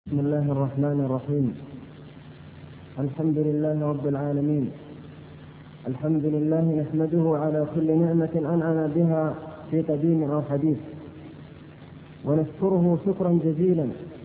بسم الله الرحمن الرحيم. الحمد لله رب العالمين. الحمد لله نحمده على كل نعمة أنعم بها في قديم أو حديث، ونشكره شكرا جزيلا،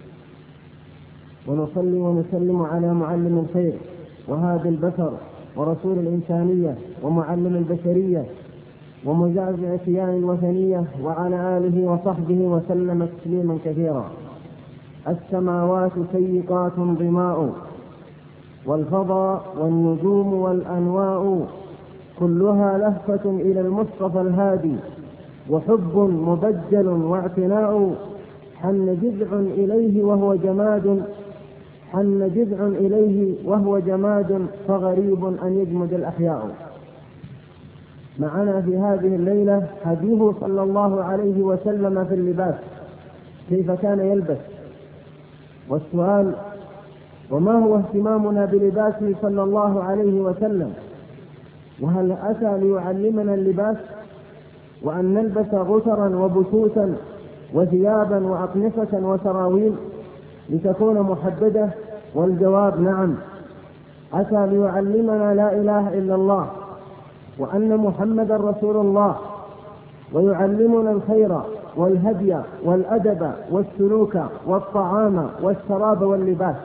ونصلي ونسلم على معلم الخير وهادي البشر ورسول الإنسانية ومعلم البشرية ومزعزع كيان الوثنية وعلى آله وصحبه وسلم تسليما كثيرا. السماوات سيقات ضماء، والفضاء والنجوم والأنواء، كلها لهفة إلى المصطفى الهادي، وحب مبجل واعتناء. حن جذع إليه وهو جماد فغريب أن يجمد الأحياء. معنا في هذه الليلة هديه صلى الله عليه وسلم في اللباس، كيف كان يلبس. والسؤال: وما هو اهتمامنا بلباسه صلى الله عليه وسلم؟ وهل أتى ليعلمنا اللباس وأن نلبس غترا وبسوسا وثيابا وأقنصة وسراويل لتكون محددة؟ والجواب نعم، أتى ليعلمنا لا إله إلا الله وأن محمدا رسول الله، ويعلمنا الخير والهدي والأدب والسلوك والطعام والشراب واللباس.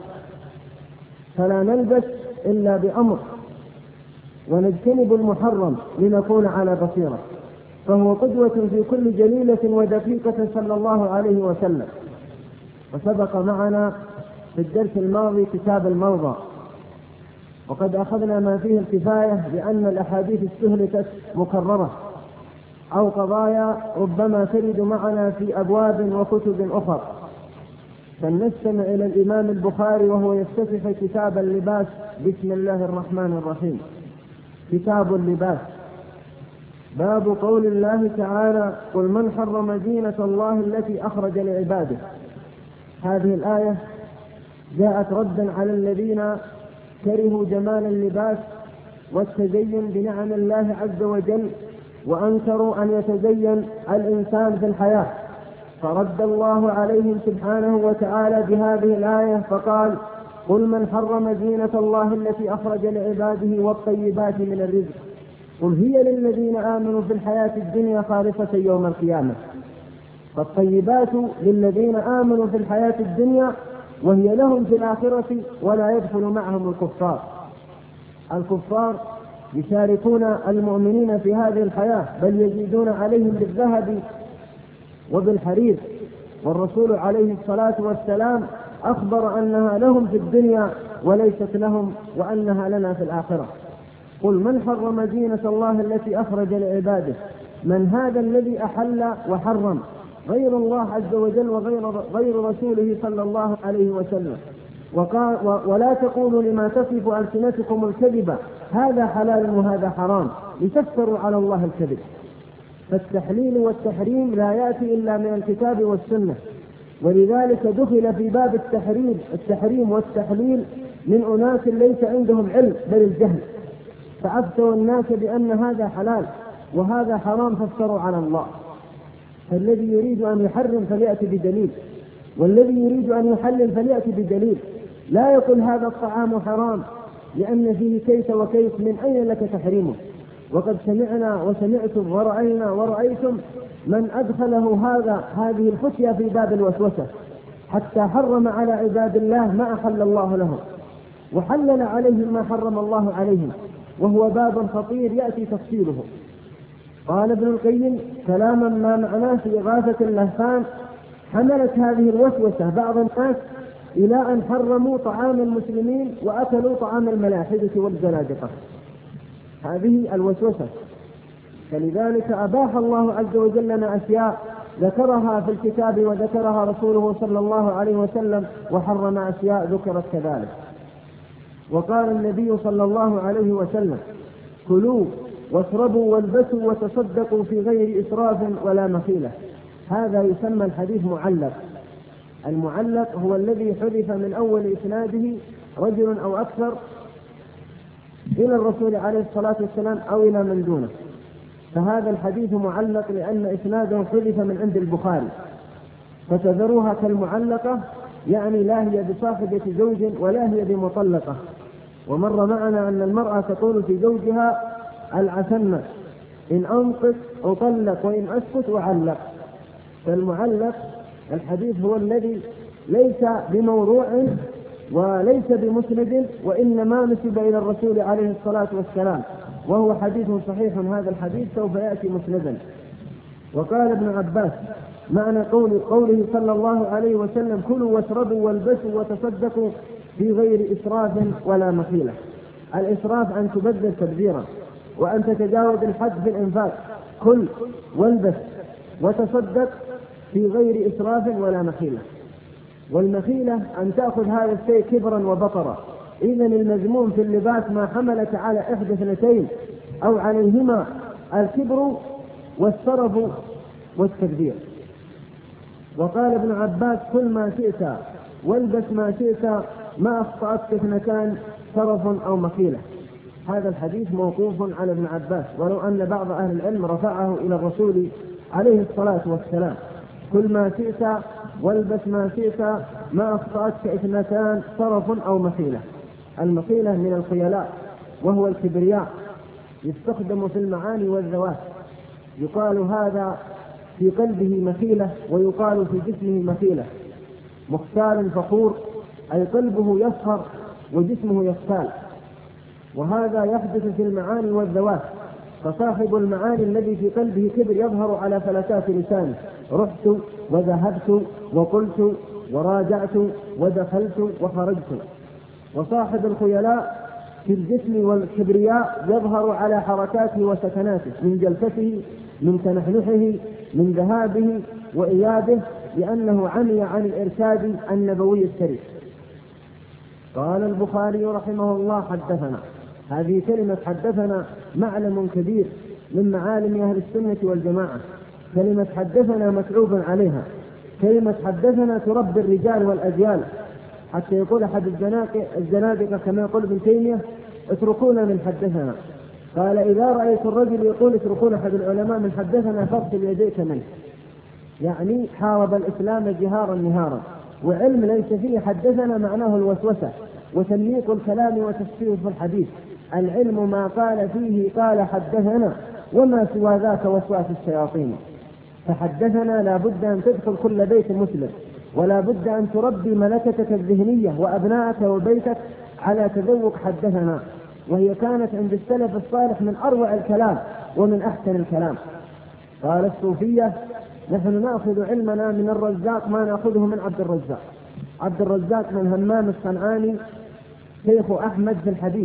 فلا نلبس إلا بأمر، ونجتنب المحرم لنكون على بصيرة. فهو قدوة في كل جليلة ودقيقة صلى الله عليه وسلم. وسبق معنا في الدرس الماضي كتاب الموضع، وقد أخذنا ما فيه الكفاية لأن الأحاديث استهلكت مكررة أو قضايا ربما ترد معنا في أبواب وكتب أخرى. فلنستمع إلى الإمام البخاري وهو يفتتح كتاب اللباس بسم الله الرحمن الرحيم. كتاب اللباس. باب قول الله تعالى: قل من حرم زينة الله التي أخرج لعباده. هذه الآية جاءت ردا على الذين كرهوا جمال اللباس والتزين بنعم الله عز وجل، وأنكروا أن يتزين الإنسان في الحياة، فرد الله عليهم سبحانه وتعالى بهذه الآية فقال: قل من حرم زينة الله التي أخرج لعباده والطيبات من الرزق، قل هي للذين آمنوا في الحياة الدنيا خالصة يوم القيامة. فالطيبات للذين آمنوا في الحياة الدنيا، وهي لهم في الآخرة، ولا يدخل معهم الكفار. الكفار يشاركون المؤمنين في هذه الحياة، بل يزيدون عليهم بالذهب وبالحرير. والرسول عليه الصلاة والسلام أخبر أنها لهم في الدنيا وليست لهم، وأنها لنا في الآخرة. قل من حرم زينة الله التي أخرج لعباده. من هذا الذي أحل وحرم؟ غير الله عز وجل وغير رسوله صلى الله عليه وسلم. وقال: ولا تقولوا لما تصف ألسنتكم الكذب هذا حلال وهذا حرام لتفتروا على الله الكذب. فالتحليل والتحريم لا يأتي إلا من الكتاب والسنة، ولذلك دخل في باب التحريم والتحليل من أناس ليس عندهم علم بل الجهل، فأفتوا الناس بأن هذا حلال وهذا حرام فافتروا على الله. فالذي يريد أن يحرم فليأتي بدليل، والذي يريد أن يحلل فليأتي بدليل. لا يقول هذا الطعام حرام لأن فيه كيس وكيس، من أين لك تحريمه؟ وقد سمعنا وسمعتم ورأينا ورأيتم من أدخله هذه الفتية في باب الوسوسة، حتى حرم على عباد الله ما أحل الله لهم، وحلل عليهم ما حرم الله عليهم، وهو باب خطير يأتي تفصيله. قال ابن القيم كلاما ما معناه في إغاثة اللهفان: حملت هذه الوسوسة بعض الناس إلى أن حرموا طعام المسلمين وأكلوا طعام الملاحدة والزنادقة. هذه الوسوسة. فلذلك أباح الله عز وجل لنا أشياء ذكرها في الكتاب وذكرها رسوله صلى الله عليه وسلم، وحرم أشياء ذكرت كذلك. وقال النبي صلى الله عليه وسلم: كلوا واشربوا والبسوا وتصدقوا في غير إسراف ولا مخيلة. هذا يسمى الحديث معلق. المعلق هو الذي حذف من أول إسناده رجل أو أكثر إلى الرسول عليه الصلاة والسلام أو إلى من دونه، فهذا الحديث معلق لأن إسناده حذف من عند البخاري، فتذروها كالمعلقة يعني لا هي بصاحبة زوج ولا هي بمطلقة. ومر معنا أن المرأة تقول في زوجها العسنة إن أنطق أطلق وإن أسكت أعلق. فالمعلق الحديث هو الذي ليس بموضوع وليس بمسند، وإنما نسب إلى الرسول عليه الصلاة والسلام، وهو حديث صحيح. هذا الحديث سوف يأتي مسندا. وقال ابن عباس معنى قوله صلى الله عليه وسلم كلوا واشربوا والبسوا وتصدقوا في غير إسراف ولا مخيلة. الإسراف أن تبذل تبذيرا وأن تتجاوز الحد في الإنفاق. كل والبس وتصدق في غير إسراف ولا مخيلة. والمخيلة أن تأخذ هذا الشيء كبرا وبطرا. إذن المذموم في اللباس ما حملت على إحدى اثنتين أو عليهما: الكبر والسرف والتكبير. وقال ابن عباس كل ما شئت والبس ما شئت ما أخطأتك اثنتان سرف أو مخيلة. هذا الحديث موقوف على ابن عباس، ولو أن بعض أهل العلم رفعه إلى الرسول عليه الصلاة والسلام: كل ما شئت والبس ما شئت ما أخطأتك اثنتان سرف أو مخيلة. المخيلة من الخيلاء وهو الكبرياء، يستخدم في المعاني والذوات. يقال هذا في قلبه مخيلة ويقال في جسمه مخيلة. مختال فخور أي قلبه يسخر وجسمه يختال، وهذا يحدث في المعاني والذوات. فصاحب المعاني الذي في قلبه كبر يظهر على فلتات لسانه: رحت وذهبت وقلت وراجعت ودخلت وخرجت. وصاحب الخيلاء في الجسم والكبرياء يظهر على حركاته وسكناته، من جلسته، من تنحنحه، من ذهابه وإيابه، لأنه عمي عن الإرشاد النبوي الشريف. قال البخاري رحمه الله حدثنا. هذه كلمة حدثنا معلم كبير من معالم أهل السنة والجماعة. كلمة حدثنا متعوب عليها. كلمة حدثنا تربي الرجال والأجيال، حتى يقول أحد الزنادقة كما يقول ابن تيمية: اتركونا من حدثنا. قال: إذا رأيت الرجل يقول اتركونا أحد العلماء من حدثنا فاغسل يديك منه. يعني حارب الإسلام جهارا نهارا. وعلم ليس فيه حدثنا معناه الوسوسة وتمييق الكلام وتسفيه في الحديث. العلم ما قال فيه قال حدثنا، وما سوى ذاك وسواس الشياطين. فحدثنا لا بد أن تدخل كل بيت مسلم، ولا بد أن تربي ملكتك الذهنية وأبنائك وبيتك على تذوق حدثنا. وهي كانت عند السلف الصالح من أروع الكلام ومن أحسن الكلام. قال الصوفية: نحن نأخذ علمنا من الرزاق ما نأخذه من عبد الرزاق. عبد الرزاق من همام الصنعاني شيخ أحمد في الحديث.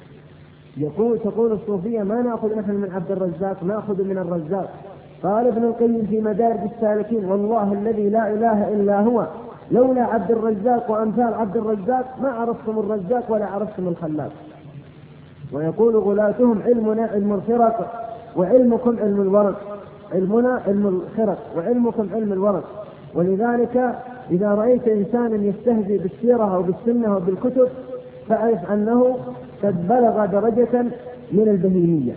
تقول الصوفية: ما نأخذ نحن من عبد الرزاق، نأخذ من الرزاق. قال ابن القيم في مدارج السالكين: والله الذي لا إله إلا هو لولا عبد الرزاق وأمثال عبد الرزاق ما عرفتم الرزاق ولا عرفتم الخلاق. ويقول غلاتهم: علمنا علم الخرق وعلمكم علم الورق. علمنا علم الخرق وعلمكم علم الورق. ولذلك إذا رأيت إنسانا يستهزئ بالسيرة أو بالسنة أو بالكتب فاعرف أنه قد بلغ درجة من البهيمية.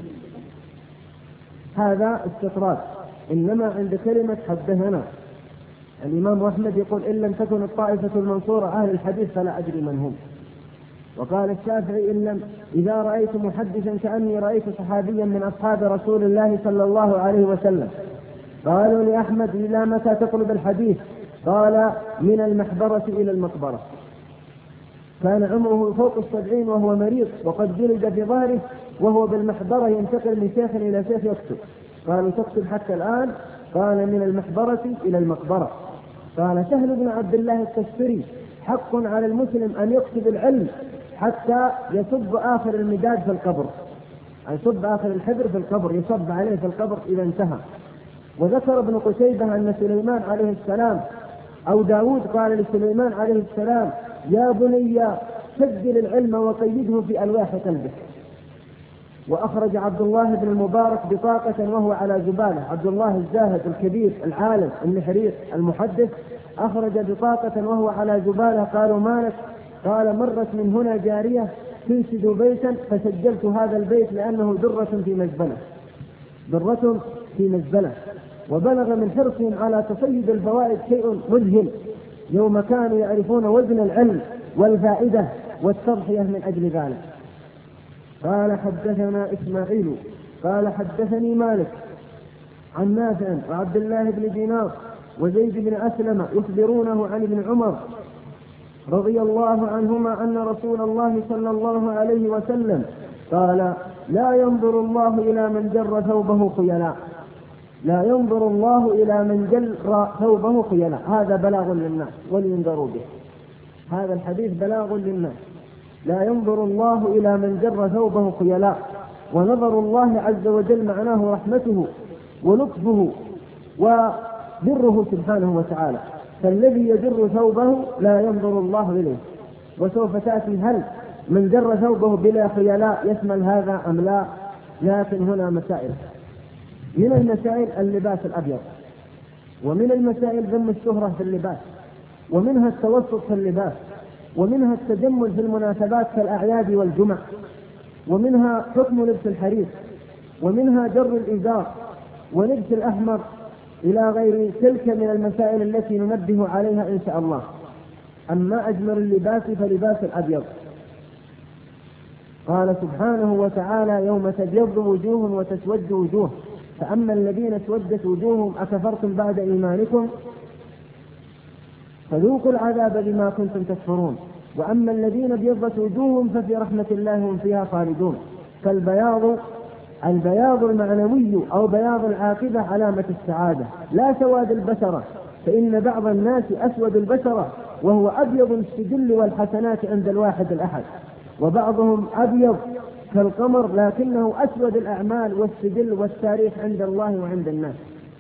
هذا استطراد. إنما عند كلمة حدثنا الإمام أحمد يقول: إن لم تكن الطائفة المنصورة أهل الحديث فلا أدري من هم. وقال الشافعي: إذا رأيت محدثا كأني رأيت صحابيا من أصحاب رسول الله صلى الله عليه وسلم. قالوا لأحمد: إلى متى تطلب الحديث؟ قال: من المحبرة إلى المقبرة. كان عمره فوق 70 وهو مريض وقد جلد في ظهره، وهو بالمحبرة ينتقل من شيخ إلى شيخ يكتب. قالوا: تكتب حتى الآن؟ قال: من المحبرة إلى المقبرة. قال سهل بن عبد الله التستري: حق على المسلم أن يكتب العلم حتى يصب آخر المداد في القبر، يصب آخر الحبر في القبر، يصب عليه في القبر إذا انتهى. وذكر ابن قتيبة أن سليمان عليه السلام أو داود قال لسليمان عليه السلام: يا بني سجل العلم وقيده في ألواح قلبك. وأخرج عبد الله بن المبارك بطاقة وهو على زبالة. عبد الله الزاهد الكبير العالم النحرير المحدث أخرج بطاقة وهو على زبالة. قالوا: مالك؟ قال: مرت من هنا جارية تنشد بيتا فسجلت هذا البيت لأنه درة في مزبلة. درة في مزبلة. وبلغ من حرصهم على تصيد الفوائد شيء مذهل، يوم كانوا يعرفون وزن العلم والفائدة والتضحية من أجل ذلك. قال حدثنا إسماعيل قال حدثني مالك عن نافع وعبد الله بن دينار وزيد بن أسلم يخبرونه عن ابن عمر رضي الله عنهما أن رسول الله صلى الله عليه وسلم قال: لا ينظر الله إلى من جر ثوبه خيلاء، لا ينظر الله إلى من جر ثوبه خيلاء. هذا بلاغ للناس ولينذروا به، هذا الحديث بلاغ للناس. لا ينظر الله إلى من جر ثوبه خيلاء، ونظر الله عز وجل معناه رحمته ولطفه وبره سبحانه وتعالى، فالذي يجر ثوبه لا ينظر الله إليه. وسوف تأتي هل من جر ثوبه بلا خيلاء يشمل هذا أم لا؟ لكن هنا مسائل. من المسائل اللباس الأبيض، ومن المسائل ذم الشهرة في اللباس، ومنها التوسط في اللباس، ومنها التجمل في المناسبات كالأعياد والجمع، ومنها حكم لبس الحرير، ومنها جر الإزار ولبس الأحمر، إلى غير تلك من المسائل التي ننبه عليها إن شاء الله. أما أجمل اللباس فلباس الأبيض. قال سبحانه وتعالى: يوم تبيض وجوه وتسود وجوه، فأما الذين اسودت وجوههم أكفرتم بعد إيمانكم فذوقوا العذاب بما كنتم تكفرون، وأما الذين ابيضت وجوههم ففي رحمة الله هم فيها خالدون. البياض المعنوي أو بياض العاقبة علامة السعادة، لا سواد البشرة، فإن بعض الناس أسود البشرة وهو أبيض السجل والحسنات عند الواحد الأحد، وبعضهم أبيض كالقمر لكنه أسود الأعمال والسجل والتاريخ عند الله وعند الناس.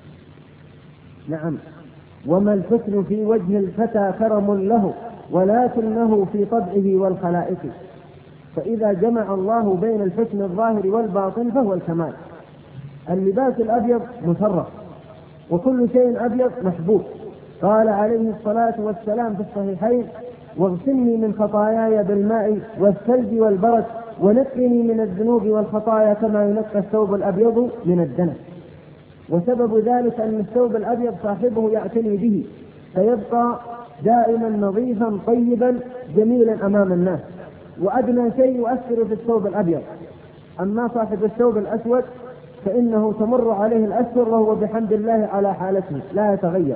نعم. وما الحسن في وجه الفتى كرم له، ولكنه في طبعه والخلائق. فإذا جمع الله بين الحسن الظاهر والباطن فهو الكمال. اللباس الأبيض مشرف، وكل شيء أبيض محبوب. قال عليه الصلاة والسلام في الصحيحين: واغسلني من خطاياي بالماء والثلج والبرد، ونقني من الذنوب والخطايا كما ينقى الثوب الأبيض من الدنس. وسبب ذلك أن الثوب الأبيض صاحبه يعتني به فيبقى دائما نظيفا طيبا جميلا أمام الناس، وأدنى شيء يؤثر في الثوب الأبيض. أما صاحب الثوب الأسود فإنه تمر عليه الأشهر وهو بحمد الله على حالته لا يتغير،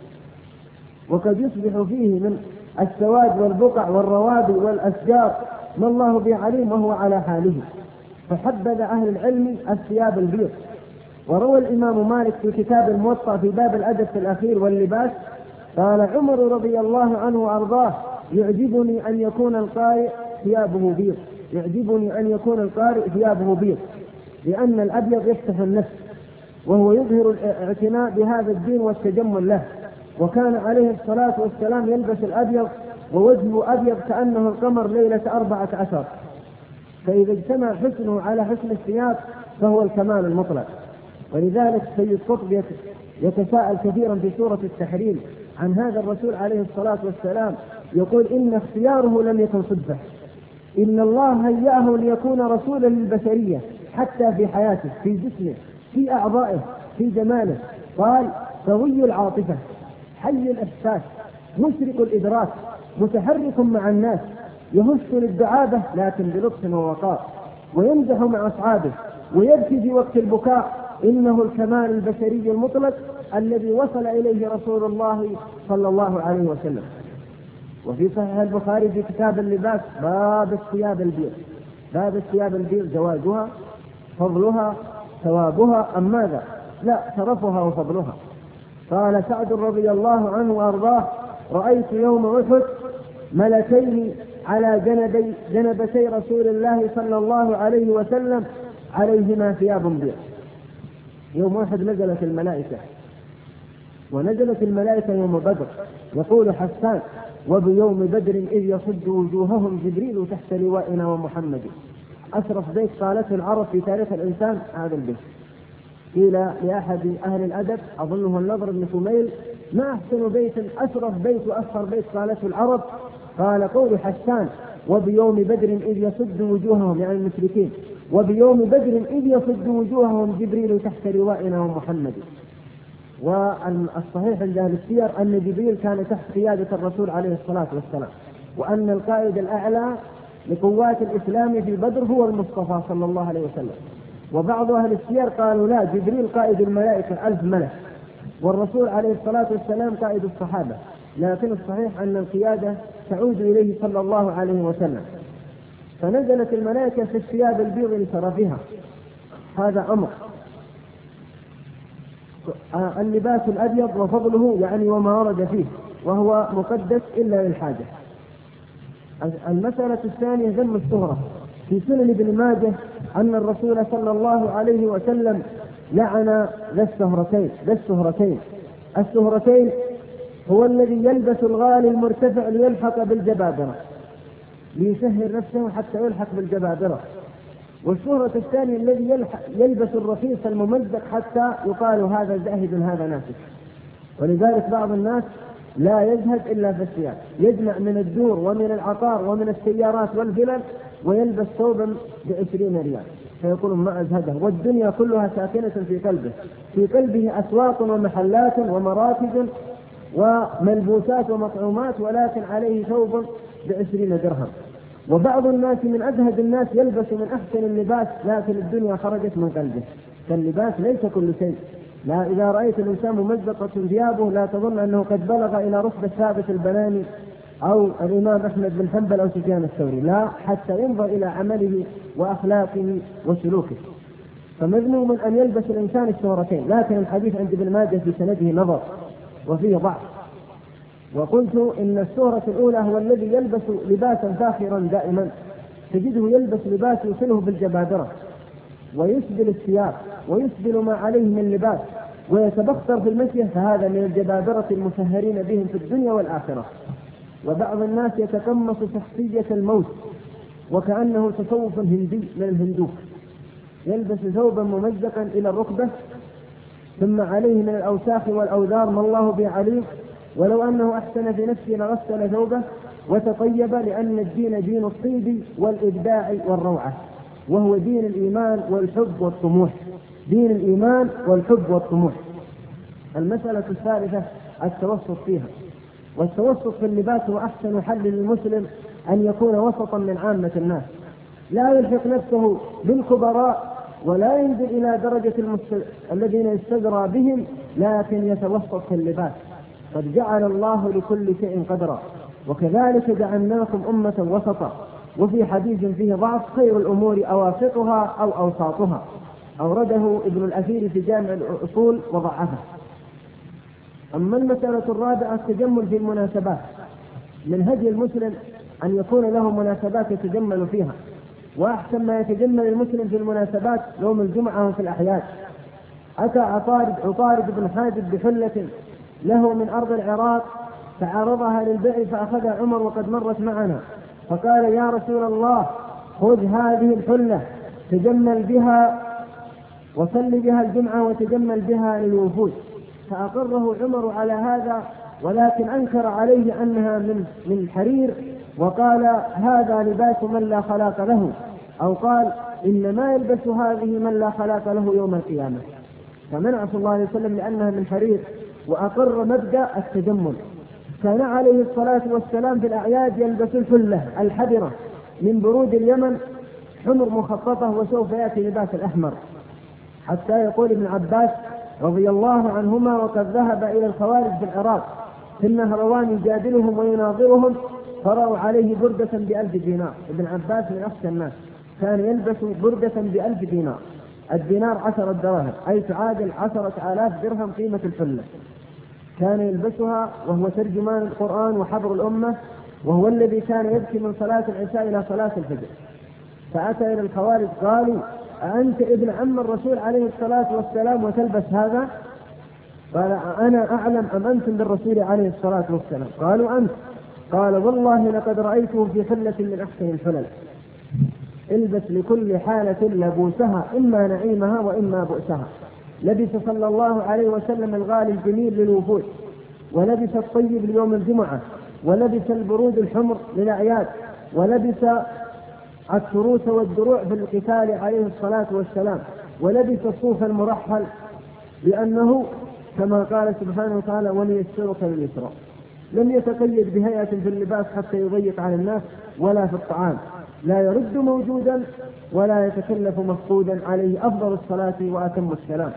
وقد يصبح فيه من السواد والبقع والروابي والأشجار ما الله به عليم وهو على حاله. فحبذ أهل العلم الثياب البيض. وروى الإمام مالك في كتاب الموطأ في باب الأدب في الأخير واللباس قال: عمر رضي الله عنه وأرضاه: يعجبني أن يكون القارئ ثيابه بيض، يعجبني أن يكون القارئ ثيابه بيض، لأن الأبيض يفتح النفس وهو يظهر الاعتناء بهذا الدين والتجمل له. وكان عليه الصلاة والسلام يلبس الأبيض ووجهه أبيض كأنه القمر ليلة 14. فإذا اجتمع حسنه على حسن الثياب فهو الكمال المطلق. ولذلك سيد قطب يتساءل كثيرا في سورة التحريم عن هذا الرسول عليه الصلاة والسلام، يقول: إن اختياره لم يكن صدفة، إن الله هيأه ليكون رسولا للبشرية حتى في حياته، في جسمه، في أعضائه، في جماله. قال: قوي العاطفة، حي الإحساس، مشرق الإدراك، متحرك مع الناس، يهش للدعابة لكن بلطف ووقار، ويمزح مع أصحابه، ويبكي في وقت البكاء. إنه الكمال البشري المطلق الذي وصل إليه رسول الله صلى الله عليه وسلم. وفي صحيح البخاري في كتاب اللباس باب الثياب البيض، باب الثياب البيض جوازها، فضلها، ثوابها، أم ماذا؟ لا، شرفها وفضلها. قال سعد رضي الله عنه وأرضاه: رأيت يوم أحد ملكين على جنبتي رسول الله صلى الله عليه وسلم عليهما ثياب بيض. يوم أحد نزلت الملائكة، ونزلت الملائكة يوم بدر. يقول حسان: وبيوم بدر إذ يصد وجوههم جبريل تحت لوائنا ومحمد. أشرف بيت قالته العرب في تاريخ الإنسان هذا البيت. قيل لأحد أهل الأدب أظنه النضر بن شميل: ما أحسن بيت، أشرف بيت وأفخر بيت قالته العرب؟ قال قول حسان: وبيوم بدر إذ يصد وجوههم، يعني المشركين، وبيوم بدر إذ يصد وجوههم جبريل تحت لوائنا ومحمد. والصحيح عند أهل السير أن جبريل كان تحت قيادة الرسول عليه الصلاة والسلام، وأن القائد الأعلى لقوات الإسلام في بدر هو المصطفى صلى الله عليه وسلم. وبعض أهل السير قالوا لا، جبريل قائد الملائكة 1000 ملك، والرسول عليه الصلاة والسلام قائد الصحابة، لكن الصحيح أن القيادة تعود إليه صلى الله عليه وسلم. فنزلت الملائكة في الثياب البيض لشرفها، هذا أمر. اللباس الأبيض وفضله يعني وما ورد فيه، وهو مقدس إلا للحاجة. المسألة الثانية ذم الشهرة. في سنن ابن ماجه أن الرسول صلى الله عليه وسلم لعن ذا السهرتين. السهرتين هو الذي يلبس الغالي المرتفع ليلحق بالجبابرة، ليسهل نفسه حتى يلحق بالجبابرة. والشهرة الثانية الذي يلبس الرخيص الممزق حتى يقال هذا زاهد هذا ناسك. ولذلك بعض الناس لا يزهد إلا في الثياب، يجمع من الدور ومن العقار ومن السيارات والفلل ويلبس ثوبا ب20 ريال فيقول ما أزهده، والدنيا كلها ساكنة في قلبه، في قلبه أسواق ومحلات ومراكز وملبوسات ومطعومات، ولكن عليه ثوب ب20 درهم. وبعض الناس من أزهد الناس يلبس من أحسن اللباس لكن الدنيا خرجت من قلبه. فاللباس ليس كل شيء. لا، إذا رأيت الإنسان ممزقة ثيابه لا تظن أنه قد بلغ إلى رتبة ثابت البناني أو الإمام أحمد بن حنبل أو سفيان الثوري، لا، حتى ينظر إلى عمله وأخلاقه وسلوكه. فمذموم أن يلبس الإنسان الشهرتين، لكن الحديث عند ابن ماجه في سنده نظر وفيه ضعف. وقلت إن الشهرة الأولى هو الذي يلبس لباسا فاخرا دائما، تجده يلبس لباس يصله بالجبابرة ويسبل الثياب ويسبل ما عليه من لباس ويتبختر في المشي، فهذا من الجبابرة المسهرين بهم في الدنيا والآخرة. وبعض الناس يتقمص شخصية الموت وكأنه تصوف هندي من الهندوك، يلبس ثوبا ممزقا إلى الركبة ثم عليه من الأوساخ والأوذار ما الله به عليم، ولو أنه أحسن في نفسه لغسل ثوبه وتطيب، لأن الدين دين الطيب والإبداع والروعة، وهو دين الإيمان والحب والطموح، دين الإيمان والحب والطموح. المسألة الثالثة التوسط فيها. والتوسط في اللباس هو أحسن حل للمسلم أن يكون وسطا من عامة الناس، لا يلحق نفسه بالكبراء ولا ينزل إلى درجة الذين يستجرى بهم، لكن يتوسط في اللباس. قد جعل الله لكل شيء قدرا، وكذلك جعلناكم أمة وسطا. وفي حديث فيه ضعف: خير الأمور أواسطها أو أوساطها، أورده ابن الأثير في جامع الأصول وضعفه. أما المسألة الرابعة التجمل في المناسبات. من هدي المسلم أن يكون له مناسبات يتجمل فيها، وأحسن ما يتجمل المسلم في المناسبات يوم الجمعة وفي الأحياد. أتى عطارد بن حاجب بحلة له من أرض العراق فعرضها للبيع فأخذها عمر وقد مرت معنا، فقال: يا رسول الله، خذ هذه الحلة تجمل بها وصل بها الجمعة وتجمل بها للوفود. فأقره عمر على هذا، ولكن أنكر عليه أنها من حرير، وقال: هذا لباس من لا خلاق له، أو قال: إنما يلبس هذه من لا خلاق له يوم القيامة. فمنع صلى الله عليه وسلم لأنها من حرير، وأقر مبدأ التجمل. كان عليه الصلاة والسلام في الأعياد يلبس الحلة الحبرة من برود اليمن، حمر مخططة، وسوف يأتي لباس الأحمر، حتى يقول ابن عباس رضي الله عنهما: وقد ذهب إلى الخوارج في العراق في النهروان يجادلهم ويناظرهم، فرأوا عليه بردة ب1000 دينار. ابن عباس من أخشى الناس، كان يلبس بردة ب1000 دينار. الدينار 10 دراهم، أي تعادل 10,000 درهم قيمة الحلة. كان يلبسها وهو ترجمان القرآن وحبر الأمة، وهو الذي كان يبكي من صلاة العشاء إلى صلاة الفجر. فأتى إلى الخوارج قالوا: أنت ابن عم الرسول عليه الصلاة والسلام وتلبس هذا؟ قال: أنا أعلم أم أنتم بالرسول عليه الصلاة والسلام؟ قالوا: أنت. قال: والله لقد رأيته في حلة من أحسن الحلل. البس لكل حالة لبوسها، إما نعيمها وإما بؤسها. لبس صلى الله عليه وسلم الغالي الجميل للوفود، ولبس الطيب ليوم الجمعة، ولبس البرود الحمر للأعياد، ولبس التروس والدروع في القتال عليه الصلاة والسلام، ولبس الصوف المرحل، لأنه كما قال سبحانه وتعالى وليسرك لليسرى. لم يتقيد بهيئة في اللباس حتى يضيق على الناس ولا في الطعام، لا يرد موجودا ولا يتكلف مفقودا، عليه أفضل الصلاة وأتم السلام.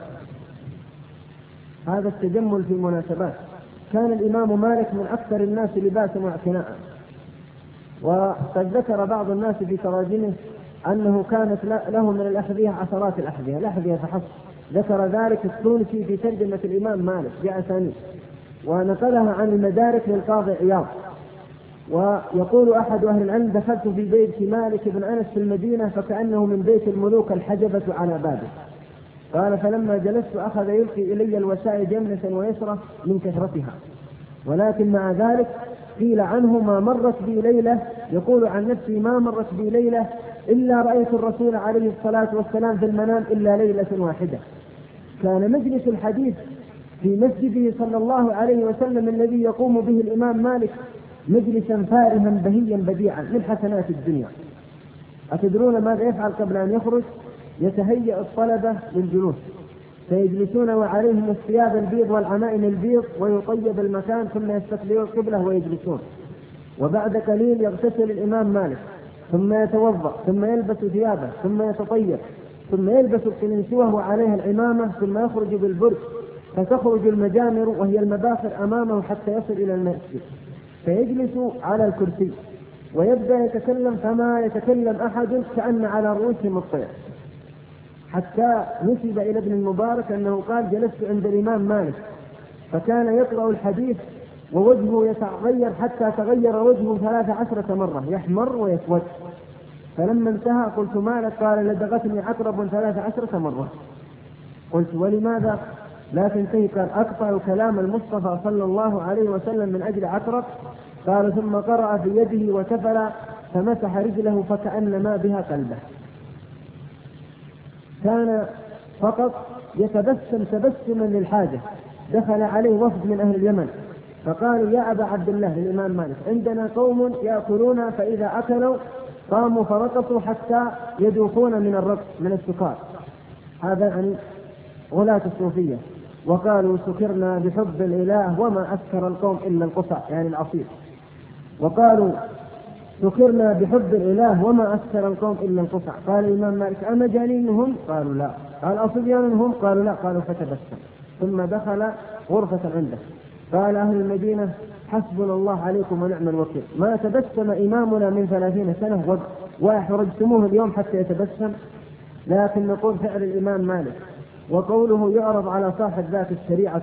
هذا التجمل في المناسبات. كان الإمام مالك من أكثر الناس لباسا واعتناء، وقد ذكر بعض الناس في تراجمه أنه كانت له من الأحذية عشرات الأحذية فحسب. ذكر ذلك التونسي في ترجمة الإمام مالك بأسانيد، ونقلها عن المدارك للقاضي عياض. ويقول أحد أهل العلم: دخلت في بيت مالك بن أنس في المدينة فكأنه من بيت الملوك الحجبة على بابه. قال: فلما جلست أخذ يلقي إلي الوسائد يمنة ويسرة من كثرتها، ولكن مع ذلك قيل عنه: ما مرت بي ليلة، يقول عن نفسي: ما مرت بي ليلة إلا رأيت الرسول عليه الصلاة والسلام في المنام إلا ليلة واحدة. كان مجلس الحديث في مسجده صلى الله عليه وسلم الذي يقوم به الإمام مالك مجلسا فارها بهيا بديعا من حسنات الدنيا. أتدرون ماذا يفعل قبل أن يخرج؟ يتهيأ الطلبة للجلوس، فيجلسون وعليهم الثياب البيض والعمائم البيض، ويطيب المكان، ثم يستقبلون القبلة ويجلسون. وبعد قليل يغتسل الإمام مالك، ثم يتوضأ، ثم يلبس ثيابه، ثم يتطيب، ثم يلبس القلنسوة وعليها العمامة، ثم يخرج بالبرد، فتخرج المجامر وهي المباخر أمامه حتى يصل إلى المسجد، فيجلس على الكرسي ويبدأ يتكلم فما يتكلم أحد كأن على رؤوسهم الطير، حتى نسب إلى ابن المبارك أنه قال: جلست عند الإمام مالك فكان يقرأ الحديث ووجهه يتغير حتى تغير وجهه 13 مرة، يحمر ويسود. فلما انتهى قلت: مالك؟ قال: لدغتني عقرب 13 مرة. قلت: ولماذا لا تنتهي؟ قال: أقطع كلام المصطفى صلى الله عليه وسلم من أجل عقرب. قال: ثم قرأ في يده وتفل فمسح رجله فكأنما بها قلبه. كان فقط يتبسم تبسما للحاجة. دخل عليه وفد من أهل اليمن فقالوا: يا أبا عبد الله الإمام مالك، عندنا قوم يأكلون فإذا أكلوا قاموا فرقصوا حتى يذوقون من الرقص من السكار. هذا عن غلاة الصوفية. وقالوا: سكرنا بحب الإله وما أسكر القوم إلا القصع، يعني العصير. وقالوا: سكرنا بحب الإله وما أسكر القوم إلا القصع. قال الإمام مالك: أمجانين هم؟ قالوا: لا. قال: أصبيان هم؟ قالوا: لا. قالوا: فتبسم. ثم دخل غرفة عنده. قال أهل المدينة: حسبنا الله عليكم ونعم الوكيل، ما تبسم إمامنا من 30 سنة وأحرجتموه اليوم حتى يتبسم. لكن نقول فعل الإمام مالك وقوله يعرض على صاحب ذات الشريعة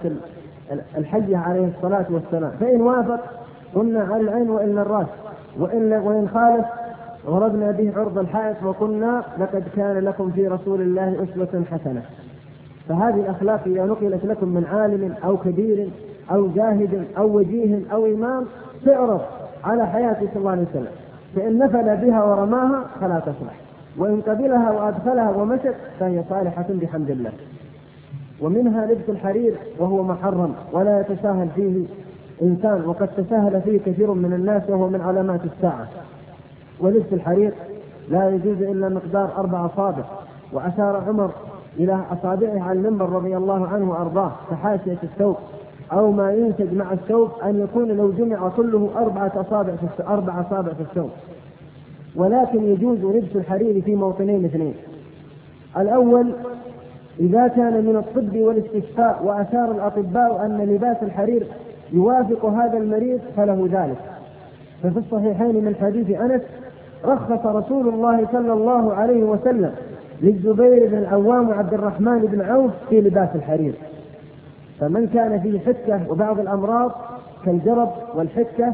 الحية عليه الصلاة والسلام، فإن وافق قلنا على العين وإلا الرأس، وإن خالف ضربنا به عرض الحائط وقلنا لقد كان لكم في رسول الله أسوة حسنة. فهذه الأخلاق إذا نقلت لكم من عالم أو كبير أو جاهد أو وجيه أو إمام تعرض على حياته صلى الله عليه وسلم، فإن نفل بها ورماها فلا تصلح، وإن قبلها وأدخلها ومشت فهي صالحة بحمد الله. ومنها لبس الحرير وهو محرم ولا يتساهل فيه إنسان، وقد تساهل فيه كثير من الناس وهو من علامات الساعة. ولبس الحرير لا يجوز إلا مقدار 4 أصابع. وأشار عمر إلى أصابعه على المنبر رضي الله عنه وأرضاه كحاشية الثوب أو ما ينسج مع الثوب، أن يكون لو جمع كله 4 أصابع في الثوب. ولكن يجوز لبس الحرير في موطنين اثنين: الأول إذا كان من الطب والاستشفاء وأشار الأطباء أن لباس الحرير يوافق هذا المريض فله ذلك. ففي الصحيحين من حديث أنس: رخص رسول الله صلى الله عليه وسلم للزبير بن العوام وعبد الرحمن بن عوف في لباس الحرير. فمن كان فيه حكة وبعض الأمراض كالجرب والحكة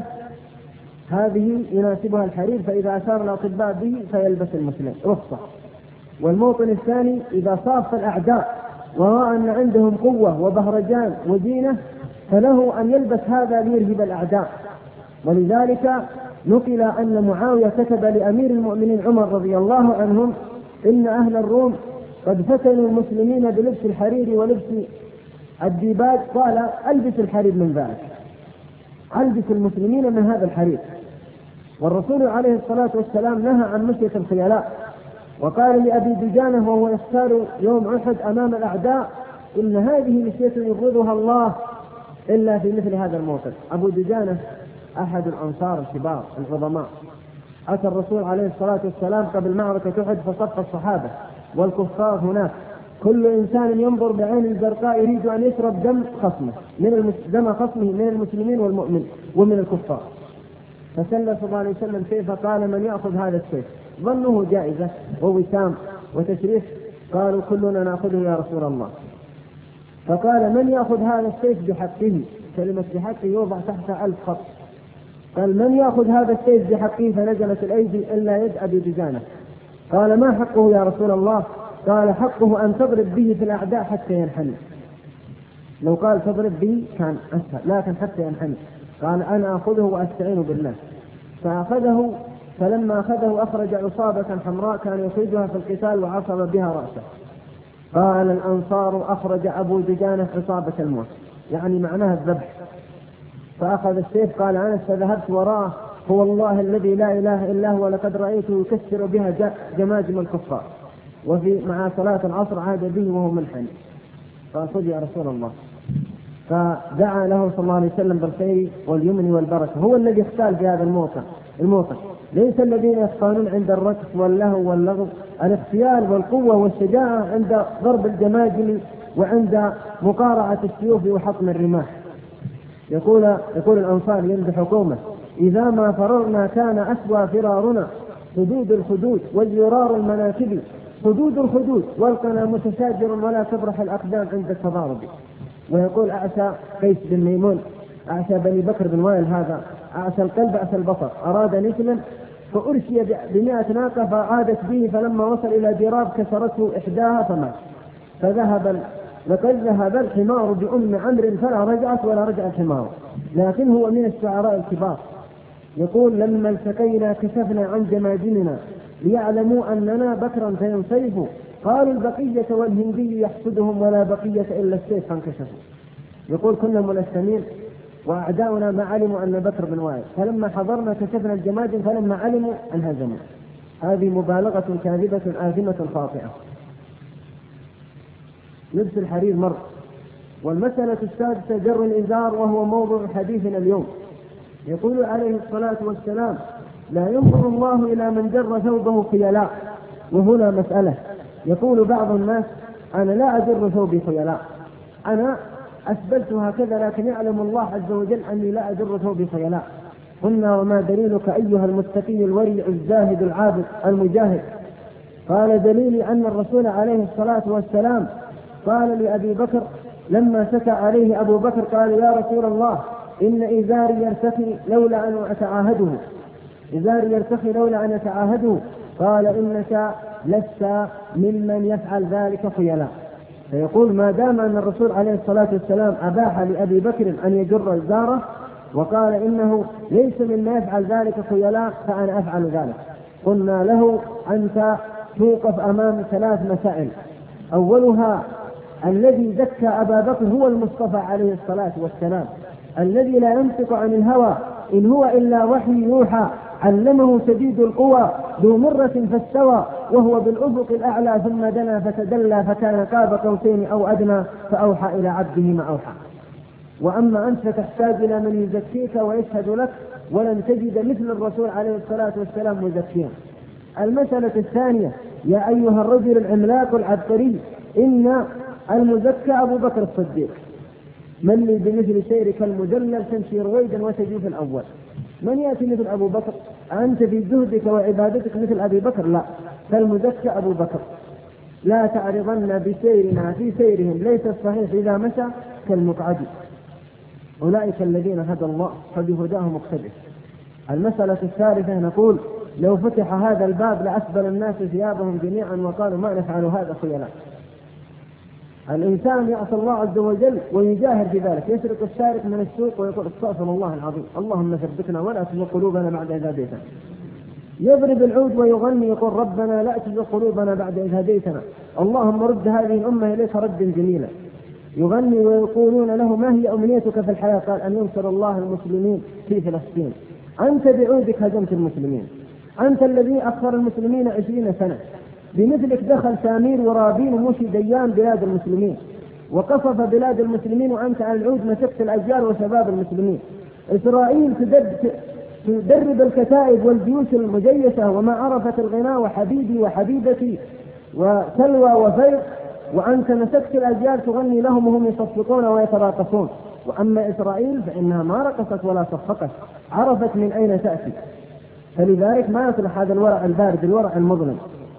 هذه يناسبها الحرير، فإذا أشار الأطباء به فيلبس المسلم رخصة. والموطن الثاني إذا صاف الأعداء ورأى أن عندهم قوة وبهرجان ودينة فله أن يلبس هذا ليرهب الأعداء. ولذلك نقل أن معاوية كتب لأمير المؤمنين عمر رضي الله عنهم: إن أهل الروم قد فتنوا المسلمين بلبس الحرير ولبس الديباج، قال: ألبس الحرير من ذلك، ألبس المسلمين من هذا الحرير. والرسول عليه الصلاة والسلام نهى عن مشية الخيلاء، وقال لأبي دجانة وهو يختار يوم أحد أمام الأعداء: إن هذه مشيئة يبغضها الله إلا في مثل هذا الموقف. أبو دجانة أحد الأنصار الكبار العظماء، أتى الرسول عليه الصلاة والسلام قبل معركة أحد فصف الصحابة والكفار هناك، كل إنسان ينظر بعين الزرقاء يريد أن يشرب دم خصمه من المسلمين والمؤمن ومن الكفار. فسأل صلى الله عليه وسلم كيف؟ قال من يأخذ هذا السيف؟ ظنه جائزة ووسام وتشريف، قالوا كلنا نأخذه يا رسول الله. فقال من يأخذ هذا السيف بحقه؟ كلمة بحقه يوضع تحت 1000 خط. قال من يأخذ هذا السيف بحقه؟ فنزلت الأيدي إلا يد أبي دجانة. قال ما حقه يا رسول الله؟ قال حقه أن تضرب به في الأعداء حتى ينحني. لو قال تضرب به كان أسهل، لكن حتى ينحني. قال أنا أخذه وأستعين بالله. فأخذه، فلما أخذه أخرج عصابة حمراء كان يخرجها في القتال وعصب بها رأسه. قال الأنصار أخرج أبو دجانة عصابة الموت، يعني معناها الذبح. فأخذ السيف، قال أنس فذهبت وراءه، هو الله الذي لا إله إلا هو لقد رأيته يكسر بها جماجم الكفار. وفي مع صلاة العصر عاد به وهو منحني. فأخذ يا رسول الله، فدعا له صلى الله عليه وسلم بالخير واليمن والبركة. هو الذي اختال في هذا الموقف. ليس الذين يختالون عند الرقص واللهو واللغو، الاختيال والقوة والشجاعة عند ضرب الجماجم وعند مقارعة السيوف وحطم الرماح. يقول الأنصار يمدح قومه: إذا ما فررنا كان أسوى فرارنا، حدود الخدود والزرار المناكب، حدود الخدود والقنا متشاجر ولا تبرح الأقدام عند التضارب. ويقول أعشى قيس بن ميمون أعشى بني بكر بن وائل، هذا أعشى القلب أعشى البصر، أراد أن يسلم فأرشي ب100 ناقة فعادت به، فلما وصل إلى جراب كسرته إحداها فمات. لقد ذهب الحمار بأم عمرو فلا رجعت ولا رجع الحمار. لكن هو من الشعراء الكبار. يقول: لما التقينا كشفنا عن جماجمنا ليعلموا أننا بكرا فينصرفوا، قالوا البقية والهندي يحسدهم ولا بقية إلا السيف فانكشفوا. يقول: كنا ملثمين وأعداؤنا ما علموا أن بكر بن وائل، فلما حضرنا كشفنا الجماجم فلما علموا انهزموا. هذه مبالغة كاذبة آثمة خاطئة. لبس الحرير مر. والمسألة السادسة جر الإزار، وهو موضوع حديثنا اليوم. يقول عليه الصلاة والسلام: لا ينظر الله إلى من جر ثوبه خيلاء. وهنا مسألة. يقول بعض الناس: أنا لا أجر ثوبي خيلاء، أنا أسبلت هكذا، لكن يعلم الله عز وجل أني لا أجر ثوبي خيلاء. قلنا: وما دليلك أيها المتقي الورع الزاهد العابد المجاهد؟ قال: دليلي أن الرسول عليه الصلاة والسلام قال لأبي بكر لما سكى عليه أبو بكر، قال: يا رسول الله إن إزاري يرتخي لولا أن أتعاهده، إزاري يرتخي لولا أن أتعاهده. قال: إنك لست ممن يفعل ذلك خيلاء. فيقول ما دام أن الرسول عليه الصلاة والسلام أباح لأبي بكر أن يجر إزاره وقال إنه ليس مما يفعل ذلك خيلاء، فأنا أفعل ذلك. قلنا له: أنت توقف أمام 3 مسائل. أولها: الذي زكى أبا بكر هو المصطفى عليه الصلاة والسلام، الذي لا ينطق عن الهوى إن هو إلا وحي يوحى، علمه شديد القوى ذو مرة فاستوى، وهو بالأفق الأعلى ثم دنا فتدلى، فكان قاب قوسين أو أدنى، فأوحى إلى عبده ما أوحى. وأما أنت فتحتاج إلى من يزكيك ويشهد لك، ولن تجد مثل الرسول عليه الصلاة والسلام مزكيا. المسألة الثانية: يا أيها الرجل العملاق العبقري، إن المزكى أبو بكر الصديق. من لي بمثل سيرك المدلل تمشي رويدا وتجوف الأول. من يأتي مثل أبو بكر؟ أنت في جهدك وعبادتك مثل أبي بكر؟ لا، فالمزكى أبو بكر. لا تعرضن بسيرنا في سيرهم، ليس الصحيح إذا مشى كالمقعد. أولئك الذين هدى الله فبهداهم مقتدر. المسألة الثالثة: نقول: لو فتح هذا الباب لأسبل الناس ثيابهم جميعا وقالوا ما نفعل هذا خيلاء. الإنسان يعصى الله عز وجل ويجاهر بذلك، يسرق السارق من السوق ويقول: استغفر الله العظيم، اللهم ثبتنا ولا تزغ قلوبنا بعد إذ هديتنا. يضرب العود ويغني يقول: ربنا لا تزغ قلوبنا بعد إذ هديتنا، اللهم رد هذه الأمة إليك ردا جميلا. يغني ويقولون له: ما هي أمنيتك في الحياة؟ قال: أن ينصر الله المسلمين في فلسطين. أنت بعودك هزمت المسلمين، أنت الذي أخر المسلمين 20 سنة. بمثلك دخل سامير ورابين ومشي ديان بلاد المسلمين. وقصف بلاد المسلمين وأنت على العود مسكت الأجيال وشباب المسلمين. إسرائيل تدرب الكتائب والجيوش المجيشة وما عرفت الغناء وحبيبي وحبيبتي وسلوى وفيض، وأنت مسكت الأجيال تغني لهم وهم يصفقون ويتراقصون. وأما إسرائيل فإنها ما رقصت ولا صفقت، عرفت من أين تأتي. فلذلك ما يصلح هذا الورع البارد، الورع المظلم.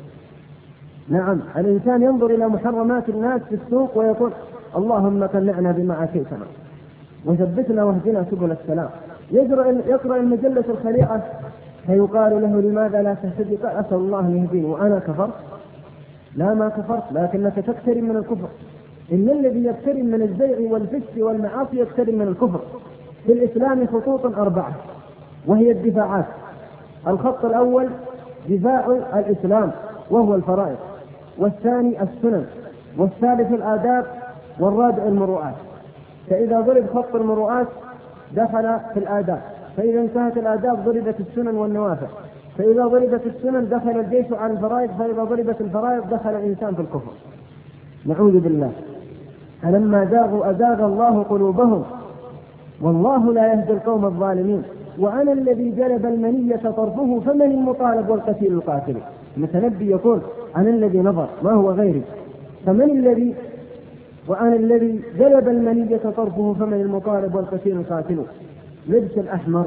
نعم، الإنسان ينظر إلى محرمات الناس في السوق ويقول اللهم قنعنا بما آتيتنا وثبتنا واهدنا سبل السلام. يقرأ المجلة الخليعة فيقال له لماذا لا تهتدي؟ قال أسأل الله أن يهديني. وأنا كفرت؟ لا، ما كفرت، لكنك تقترب من الكفر. إن الذي يقترب من الزيغ والفسق والمعاصي يقترب من الكفر. في الإسلام خطوط 4 وهي الدفاعات. الخط الأول دفاع الإسلام وهو الفرائض، والثاني السنن، والثالث الآداب، والرابع المروءات. فإذا ضرب خط المروءات دخل في الآداب، فإذا انتهت الآداب ضربت السنن والنوافل، فإذا ضربت السنن دخل الجيش على الفرائض، فإذا ضربت الفرائض دخل الإنسان في الكفر. نعوذ بالله. فلما زاغوا أزاغ الله قلوبهم والله لا يهدي القوم الظالمين. وأنا الذي جلب المنية طرفه فمن المطالب والقتيل القاتل. المتنبي يقول أنا الذي نظر ما هو غيري، فمن الذي وأنا الذي جلب المنية طرفه فمن المطالب والقتيل القاتل. لبس الأحمر،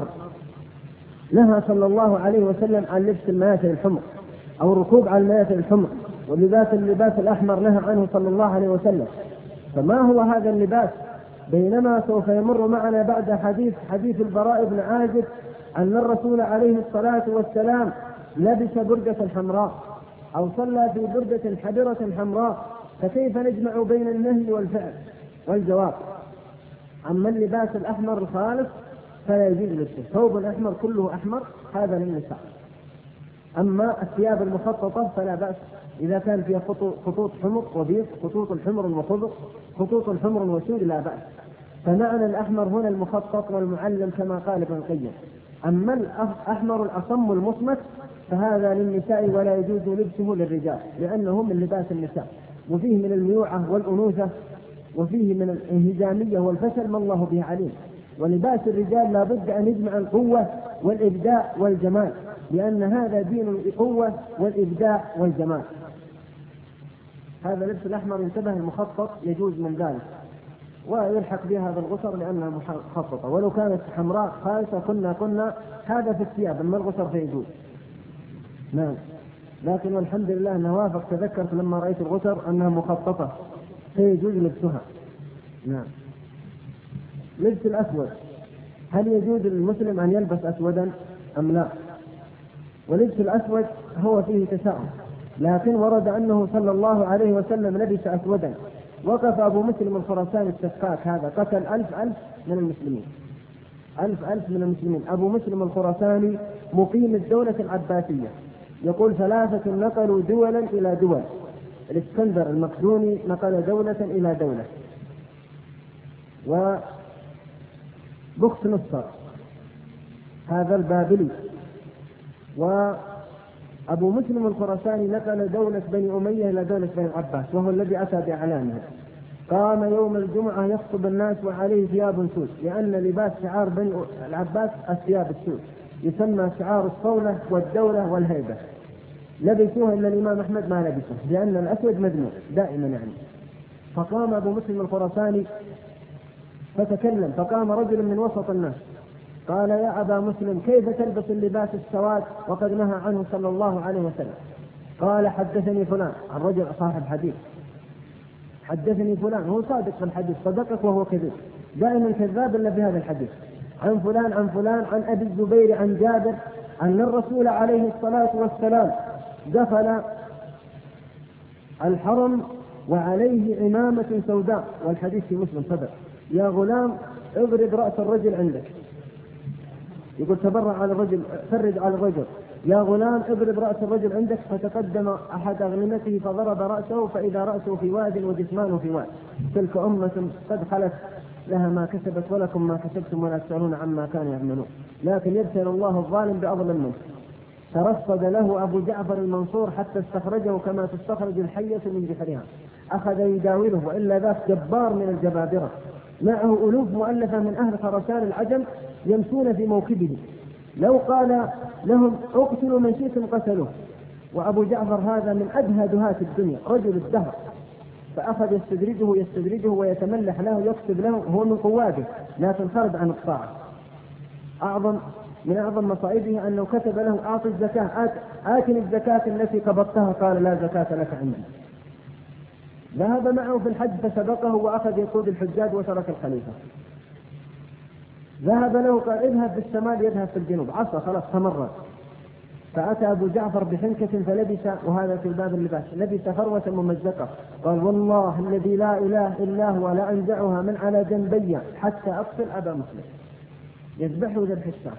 نهى صلى الله عليه وسلم عن لبس المياسر الحمر أو الركوب على المياسر الحمر، اللباس الأحمر نهى عنه صلى الله عليه وسلم. فما هو هذا اللباس؟ بينما سوف يمر معنا بعد حديث البراء بن عازب أن الرسول عليه الصلاة والسلام لبس بردة حمراء أو صلى في بردة حبرة حمراء، فكيف نجمع بين النهي والفعل؟ والجواب أما اللباس الأحمر الخالص فلا يجوز لبسه، ثوب أحمر كله أحمر هذا للنساء. أما الثياب المخططة فلا بأس إذا كان فيها خطوط حمر وبيض، خطوط الحمر وخضر، خطوط الحمر وسود لا بأس. فمعنى الأحمر هنا المخطط والمعلم كما قال ابن القيم. أما الأحمر الأصم المصمت فهذا للنساء ولا يجوز لبسه للرجال لأنه من لباس النساء، وفيه من الميوعة والأنوثة، وفيه من الانهزامية والفشل ما الله به عليم. ولباس الرجال لا بد أن يجمع القوة والإبداع والجمال، لأن هذا دين القوة والإبداع والجمال. هذا لبس الأحمر انتبه المخطط يجوز من ذلك، ويلحق بها هذا الغسر لأنها مخططة. ولو كانت حمراء خالصة قلنا هذا في الثياب، أما الغسر فيجوز. نعم، لكن والحمد لله أنه وافق، تذكرت لما رأيت الغسر أنها مخططة فيجوز لبسها. نعم. لبس الأسود، هل يجوز للمسلم أن يلبس أسودا أم لا؟ ولبس الأسود هو فيه تشاؤم، لكن ورد أنه صلى الله عليه وسلم لبس أسودا. وقف أبو مسلم الخراساني السفاك هذا قتل 1000 من المسلمين، 1000 من المسلمين. أبو مسلم الخراساني مقيم الدولة العباسية، يقول 3 نقلوا دولا إلى دول. الإسكندر المقدوني نقل دولة إلى دولة، وبخت نصر هذا البابلي، وأبو مسلم الخراساني نقل دولة بني أمية إلى دولة بني العباس، وهو الذي أتى بإعلانها. قام يوم الجمعة يخطب الناس وعليه ثياب سود، لأن لباس شعار بني العباس الثياب السود، يسمى شعار الصولة والدولة والهيبة. لبسوها إلا الإمام أحمد ما لبسه، لأن الأسود مذموم دائما يعني. فقام أبو مسلم الخراساني فتكلم، فقام رجل من وسط الناس قال يا أبا مسلم كيف تلبس اللباس السواد وقد نهى عنه صلى الله عليه وسلم؟ قال حدثني فلان، الرجل صاحب حديث، حدثني فلان، هو صادق في الحديث، صدقك وهو كذب، دائما كذاب إلا بهذا الحديث، عن فلان عن فلان عن أبي الزبير عن جابر أن الرسول عليه الصلاة والسلام دخل الحرم وعليه عمامة سوداء، والحديث في مسلم صدق. يا غلام اضرب رأس الرجل عندك، يقول تبرع على الرجل، فرج على الرجل، يا غلام اضرب رأس الرجل عندك. فتقدم أحد أغنمته فضرب رأسه فإذا رأسه في واد وجسمانه في واد. تلك أمة قد خلت لها ما كسبت ولكم ما كسبتم ولا تسألون عما كانوا يعملون. لكن يبتلي الله الظالم بأظلم منه. ترصد له أبو جعفر المنصور حتى استخرجه كما تستخرج الحية من جحرها، أخذ يداوله، وإلا ذاك جبار من الجبابرة، معه ألوف مؤلفة من أهل خرسان العجم يمشون في موكبه، لو قال لهم اقتلوا من شئتم قتلوه. وأبو جعفر هذا من أدهى دهاة الدنيا، رجل الدهر، فأخذ يستدرجه ويتملح له، يكتب له، هو من قواده لكن خرج عن الطاعة. من أعظم مصائبه أنه كتب له أعط الزكاة، آتني الزكاة التي قبضتها، قال لا زكاة لك عندي. ذهب معه في الحج فسبقه وأخذ يقود الحجاج وترك الخليفة. ذهب له قال اذهب بالشمال يذهب في الجنوب، عصى خلاص تمرد. فأتى أبو جعفر بحنكة فلبس، وهذا في باب اللباس، لبس فروة ممزقة، قال والله الذي لا إله إلا هو لا أنزعها من على جنبي حتى أقتل أبا مسلم، يذبحه ذبح الشام.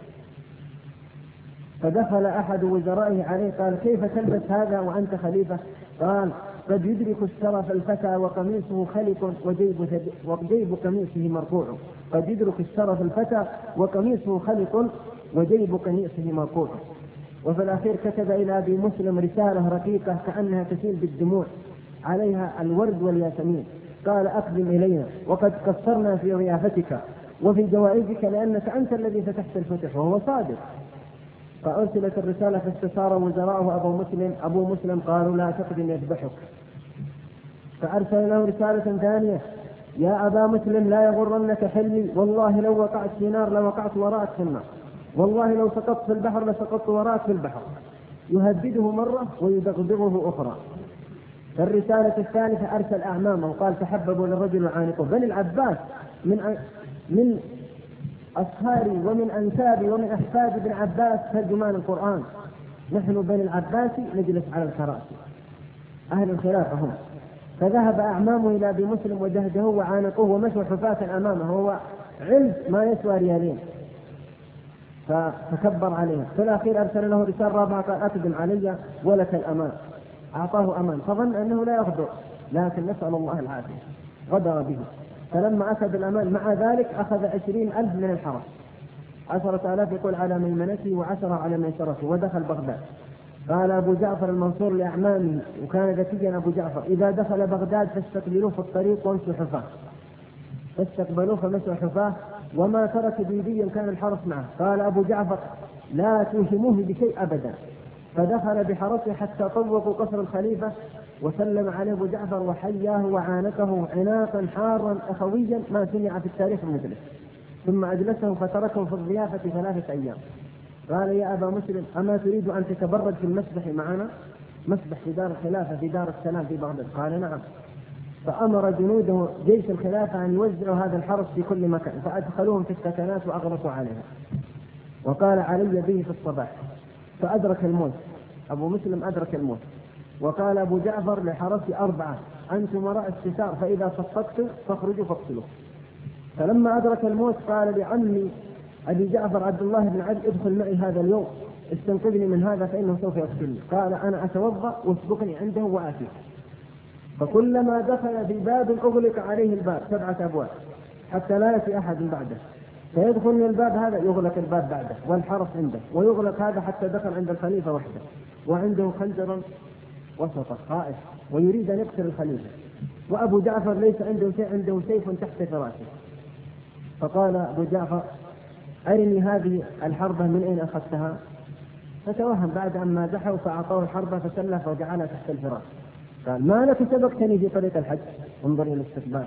فدخل أحد وزرائه عليه قال كيف تلبس هذا وأنت خليفة؟ قال قد يدرك الشرف الفتى وقميصه خلق وجيب قميصه مرقوع. قد يدرك الشرف الفتى وقميصه خلق وجيب قميصه مرقوع. وفي الأخير كتب إلى أبي مسلم رسالة رقيقة كأنها تسيل بالدموع عليها الورد والياسمين، قال أقدم إلينا وقد قصرنا في ضيافتك وفي جوائزك لأنك أنت الذي فتحت الفتح، وهو صادق. فأرسلت الرسالة فاستشار وزراءه أبو مسلم قالوا لا تقدم يذبحك. فأرسل له رسالة ثانية يا أبا مسلم لا يغرنك حلمي، والله لو وقعت في نار لوقعت وراءك في النار، والله لو سقطت في البحر لسقطت وراءك في البحر. يهدده مرة ويدغدغه أخرى. فالرسالة الثالثة أرسل أعمامه وقال تحببوا للرجل وعانقوه. بني العباس من أصهاري ومن أنسابي ومن أحفاد ابن عباس ترجمان القرآن، نحن بني العباس نجلس على الكراسي، أهل الخلافة هم. فذهب أعمامه إلى أبي مسلم وجهدوه وعانقوه ومشوا حفاة أمامه، هو علم ما يسوى ريالين، فكبر عليه. في الأخير أرسل له رسالة رابعة قال أقدم علي ولك الأمان. أعطاه أمان فظن أنه لا يغدر، لكن نسأل الله العافية غدر به. فلما أخذ الأمان مع ذلك أخذ 20,000 من الحرس، 10,000 يقول على ميمنته و10 على ميسرته، ودخل بغداد. قال أبو جعفر المنصور لأعمامه، وكان ذكيا أبو جعفر، إذا دخل بغداد فاستقبلوه في الطريق وامشوا حفاه. فاستقبلوه فمشوا حفاه وما ترك بيديا كان الحرس معه. قال أبو جعفر لا توهموه بشيء أبدا. فدخل بحرسه حتى طوقوا قصر الخليفة وسلم عليه أبو جعفر وحياه وعانقه عناقا حارا أخويا ما سمع في التاريخ مثله. ثم أجلسه فتركه في الضيافة 3 أيام. قال يا أبا مسلم أما تريد أن تتبرد في المسبح معنا؟ مسبح في دار الخلافة في دار السلام في بغداد. قال نعم. فأمر جنوده جيش الخلافة أن يوزعوا هذا الحرس في كل مكان، فأدخلوهم في السكنات وأغرقوا عليها. وقال علي به في الصباح، فأدرك الموت، أبو مسلم أدرك الموت. وقال أبو جعفر لحرسي 4 أنتم وراء الستار، فإذا صفقتم فاخرجوا فاقتلوه. فلما أدرك الموت قال لعمي أبي جعفر عبد الله بن عبد ادخل معي هذا اليوم استنقذني من هذا فإنه سوف يقتلني. قال أنا أتوضأ واسبقني عنده وآتيه. فكلما دخل في باب أغلق عليه الباب 7 أبواب حتى لا يأتي أحد بعده، فيدخل من الباب هذا يغلق الباب بعده والحرس عنده، ويغلق هذا حتى دخل عند الخليفة وحده وعنده خنجر وسط خائف ويريد أن يقتل الخليفة، وأبو جعفر ليس عنده شيء، عنده سيف تحت فراشه. فقال أبو جعفر أرني هذه الحربة من أين أخذتها؟ فتوهم بعد أن مازحه فأعطاه الحربة فسلف وجعلها تحت الفراش. قال ما لك سبقتني في طريق الحج؟ انظر إلى الاستقبال.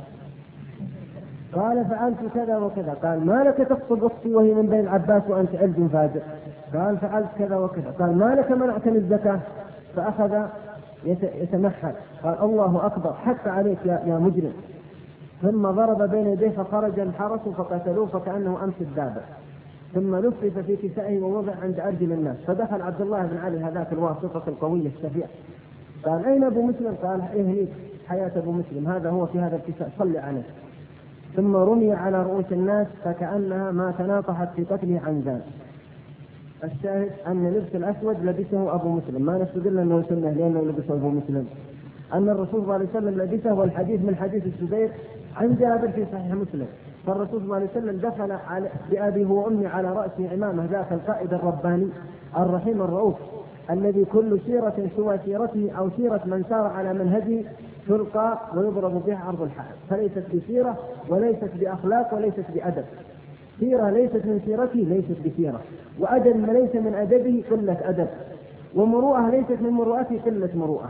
قال فعلت كذا وكذا. قال ما لك تخطب أختي وهي من بين العباس وأنت عبد فاجر؟ قال فعلت كذا وكذا. قال ما لك منعتني الزكاة؟ فأخذ يتمحل. قال الله أكبر حق عليك يا مجرم. ثم ضرب بين يديه فخرج الحرس فقتلوه فكأنه أمس الدابة، ثم لفف في كسائه ووضع عند أرجل الناس. فدخل عبد الله بن علي هذاك الواسطة القوي الشفيع قال أين أبو مسلم؟ قال إيه حياة أبو مسلم هذا هو في هذا الكساء صلي عليه. ثم رمي على رؤوس الناس فكأنها ما تناطحت في قتله عن ذلك. الشاهد أن لبس الأسود لبسه أبو مسلم، ما نستدل أنه سنة لأنه لبسه أبو مسلم، أن الرسول صلى الله عليه وسلم لبسه، والحديث من حديث الزبير عن جابر في صحيح مسلم. فالرسول صلى الله عليه وسلم دخل بأبيه وأمي على رأسه عمامة ذاك القائد الرباني الرحيم الرؤوف الذي كل سيرة سوى سيرته أو سيرة من سار على منهجه تلقى ويضرب بها عرض الحائط، فليست بسيرة وليست بأخلاق وليست بأدب. سيرة ليست من سيرته ليست بسيرة، وأدب ما ليس من أدبه قلة أدب، ومروءة ليست من مروءته قلة مروءة.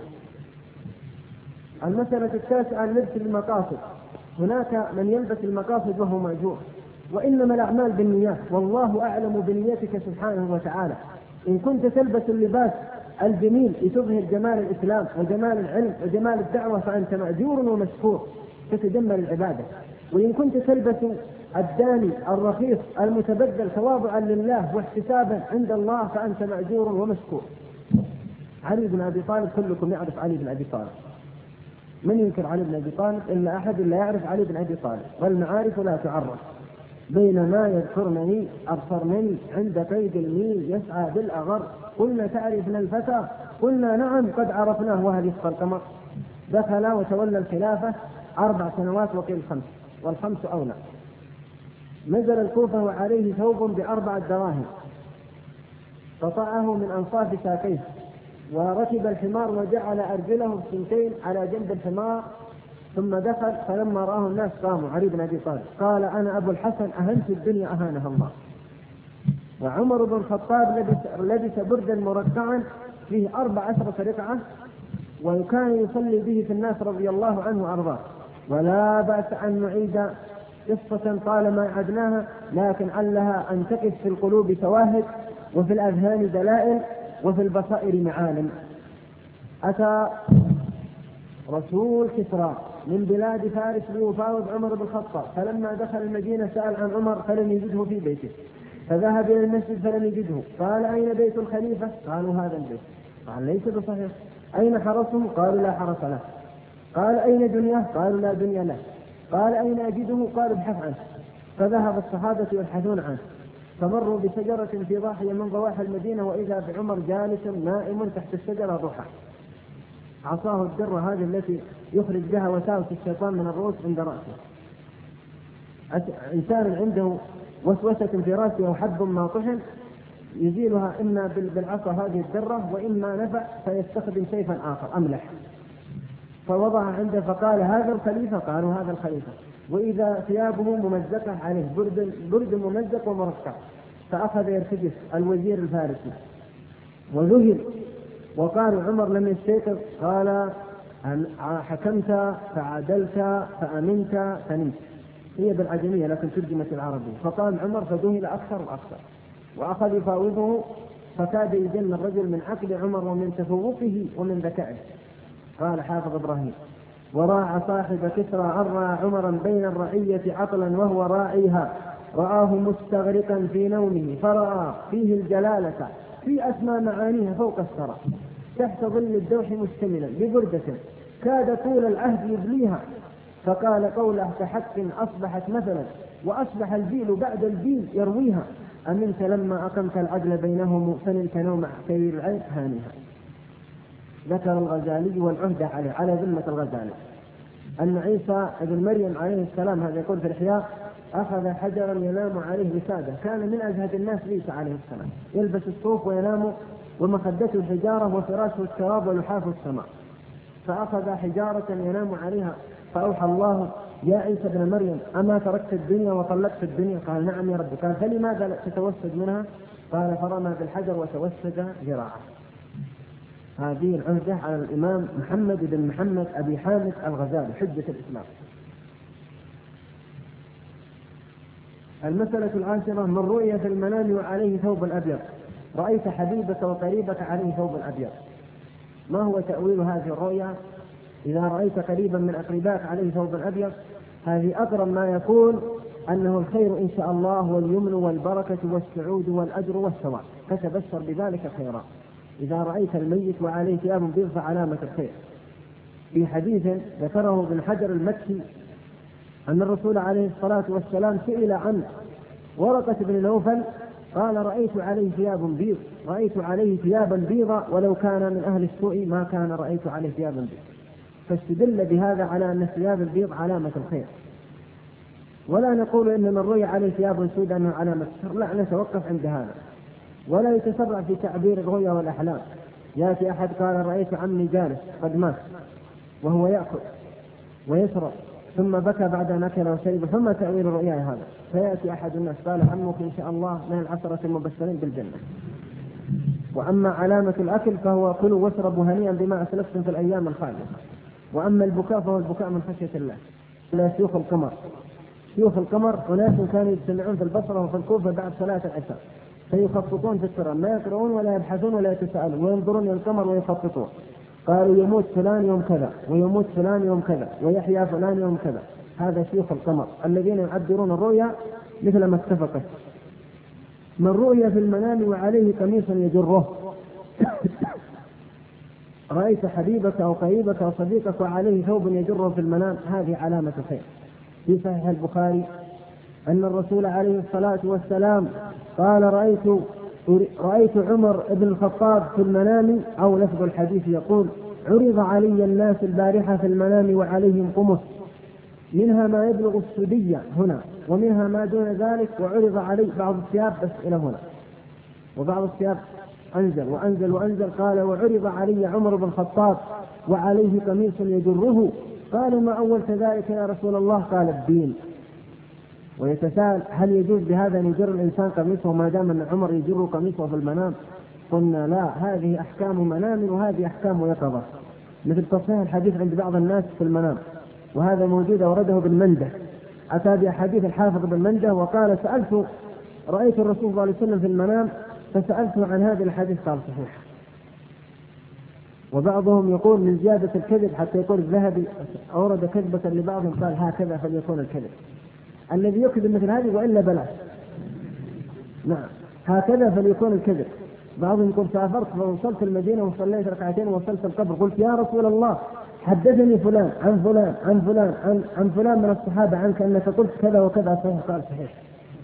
المسألة التاسعة لبس المقاصد. هناك من يلبس المقاصد وهو مأجور، وإنما الأعمال بالنيات، والله أعلم بنيتك سبحانه وتعالى. إن كنت تلبس اللباس الجميل لتظهر جمال الإسلام وجمال العلم وجمال الدعوة فأنت مأجور ومشكور تتجمل العبادة. وإن كنت تلبس الداني الرخيص المتبدل تواضعا لله واحتسابا عند الله فأنت مأجور ومشكور. علي بن أبي طالب، كلكم يعرف علي بن أبي طالب، من ينكر علي بن أبي طالب إلا أحد لا يعرف علي بن أبي طالب، والمعارف لا تعرف. بينما يذكرنني أبصرنني عند قيد الميل يسعى بالأغر، قلنا تعرفنا الفتى قلنا نعم قد عرفناه وهل يخفى القمر. دخل وتولى الخلافة 4 سنوات وقيل 5، والخمس أولى. نزل الكوفة وعليه ثوب ب4 دراهم قطعه من أنصاف ساقيه، وركب الحمار وجعل أرجله الثنتين على جنب الحمار، ثم دخل فلما رآه الناس قاموا. علي بن أبي طالب قال أنا أبو الحسن أهنت الدنيا أهانها الله. وعمر بن الخطاب لبس بردا مرقعا فيه 14 رقعة، وكان يصلي به في الناس رضي الله عنه وأرضاه. ولا بأس أن نعيد قصة طالما عدناها، لكن علها أن تقف في القلوب شواهد وفي الأذهان دلائل وفي البصائر معالم. أتى رسول كسرى من بلاد فارس ليفاوض عمر بن الخطاب، فلما دخل المدينة سأل عن عمر فلم يجده في بيته، فذهب إلى المسجد فلم يجده، قال أين بيت الخليفة؟ قالوا هذا البيت. قال ليس بصحيح. أين حرسهم؟ قالوا لا حرس له. قال أين دنياه؟ قالوا لا دنيا له. قال أين أجده؟ قالوا ابحث عنه. فذهب الصحابة يبحثون عنه، فمروا بشجرة في ضاحية من ضواحي المدينة، وإذا بعمر جالس نائم تحت الشجرة ضحى، عصاه الدرة هذه التي يخرج بها وساوس الشيطان من الرؤوس عند رأسه. إنسان عنده وسوسة في رأسه أو حب ماطح يزيلها إما بالعصا هذه الدرة، وإما نفع فيستخدم سيفا آخر أملح، فوضع عنده فقال هذا الخليفة؟ قالوا هذا الخليفة. وإذا ثيابه ممزقة عليه برد ممزق ومرقع، فأخذ يرتجف الوزير الفارسي وذهل، وقال عمر لم يستيقظ، قال حكمت فعدلت فأمنت فنمت، هي بالعجمية لكن ترجمت العربية. فقام عمر فذهل أكثر وأكثر، وأخذ يفاوضه، فكاد يجن الرجل من عقل عمر ومن تفوقه ومن ذكائه. قال حافظ إبراهيم وراع صاحب كسرى عرى عمرا بين الرعية عقلا وهو راعيها، رآه مستغرقا في نومه فرأى فيه الجلالة في أسمى معانيها فوق الثرى، تحت ظل الدوح مشتملا ببردة كاد طول العهد يبليها، فقال قوله كحق أصبحت مثلا وأصبح الجيل بعد الجيل يرويها، أمنت لما أقمت العدل بينهم فنلت نوم خير العين هانها. ذكر الغزالي والعهدة على ذمة الغزالي أن عيسى ابن مريم عليه السلام، هذا يقول في الإحياء، أخذ حجرا ينام عليه وسادة، كان من أزهد الناس عيسى عليه السلام، يلبس الصوف وينام ومخدته الحجارة وفراشه التراب ولحافه السماء، فأخذ حجارة ينام عليها، فأوحى الله يا عيسى ابن مريم أما تركت الدنيا وطلقت الدنيا؟ قال نعم يا رب. قال فلماذا تتوسد منها؟ قال فرمى بالحجر وتوسد ذراعه. هذه العهدة على الإمام محمد بن محمد أبي حامد الغزالي حجة الإسلام. المسألة العاشرة من رؤي في المنام وعليه ثوب أبيض، رأيت حبيبك وقريبك عليه ثوب أبيض. ما هو تأويل هذه الرؤيا؟ إذا رأيت قريبا من أقربائك عليه ثوب أبيض، هذه أقرب ما يكون أنه الخير إن شاء الله واليمن والبركة والسعود والأجر والثواب، فتبشر بذلك خيرا. إذا رأيت الميت وعليه ثياب بيض فعلامة الخير. في حديث ذكره ابن حجر المكي أن الرسول عليه الصلاة والسلام سئل عن ورقة بن نوفل، قال رأيت عليه ثياب بيض، رأيت عليه ثيابا بيضا ولو كان من أهل السوء ما كان رأيت عليه ثيابا بيض. فاستدل بهذا على أن الثياب البيض علامة الخير، ولا نقول إن من رؤي عليه ثياب سود أنه علامة الشر، لا، نتوقف عند هذا، ولا يتسرع في تعبير الرؤيا والأحلام. يأتي أحد قال رأيت عمي جالس قد مات، وهو يأكل ويشرب ثم بكى بعد أن أكل وشرب، ثم تأويل رؤياه هذا. فيأتي أحد الناس قال عمك إن شاء الله من العشرة المبشرين بالجنة. وأما علامة الأكل فهو كلوا واشربوا هنيئا بما أسلفتم في الأيام الخالية. وأما البكاء فهو البكاء من خشية الله. لا شيوخ القمر، شيوخ القمر أناس كانوا يجتمعون في البصرة وفي الكوفة بعد صلاة العشاء فيخططون في السرى، ما يقرؤون ولا يبحثون ولا يتساءلون، وينظرون إلى القمر ويخططون. قالوا يموت فلان يوم كذا، ويموت فلان يوم كذا، ويحيى فلان يوم كذا. هذا شيوخ القمر الذين يعبرون الرؤيا مثل ما اتفقت. من رؤيا في المنام وعليه قميص يجره رأيت حبيبك أو قريبك أو صديقك وعليه ثوب يجره في المنام، هذه علامة خير. في صحيح البخاري أن الرسول عليه الصلاة والسلام قال رأيت عمر بن الخطاب في المنام، أو لفظ الحديث يقول عرض علي الناس البارحة في المنام وعليهم قمص منها ما يبلغ السدية هنا ومنها ما دون ذلك، وعرض علي بعض الثياب بس إلى هنا وبعض الثياب أنزل وأنزل وأنزل. قال وعرض علي عمر بن الخطاب وعليه قميص يجره. قالوا ما أول ذلك يا رسول الله؟ قال الدين. ويتساءل هل يجوز بهذا أن يجر الإنسان قميصه ما دام أن عمر يجر قميصه في المنام؟ قلنا لا، هذه أحكام منام وهذه أحكام يقظة، مثل تصحيح الحديث عند بعض الناس في المنام، وهذا موجود أورده بالمنده. أتى بحديث الحافظ بالمنده وقال رأيت الرسول صلى الله عليه وسلم في المنام فسألته عن هذه الحديث قال صحيح. وبعضهم يقول من زيادة الكذب حتى يقول الذهبي أورد كذبة لبعضهم قال هكذا فليكون الكذب. الذي يكذب مثل هذه وإلا بلاش. نعم هكذا فليكون الكذب. بعضهم يقول سافرت فوصلت المدينة وصليت ركعتين ووصلت القبر قلت يا رسول الله حدثني فلان عن فلان عن فلان عن فلان من الصحابة عنك أنك قلت كذا وكذا صحيح. قال صحيح.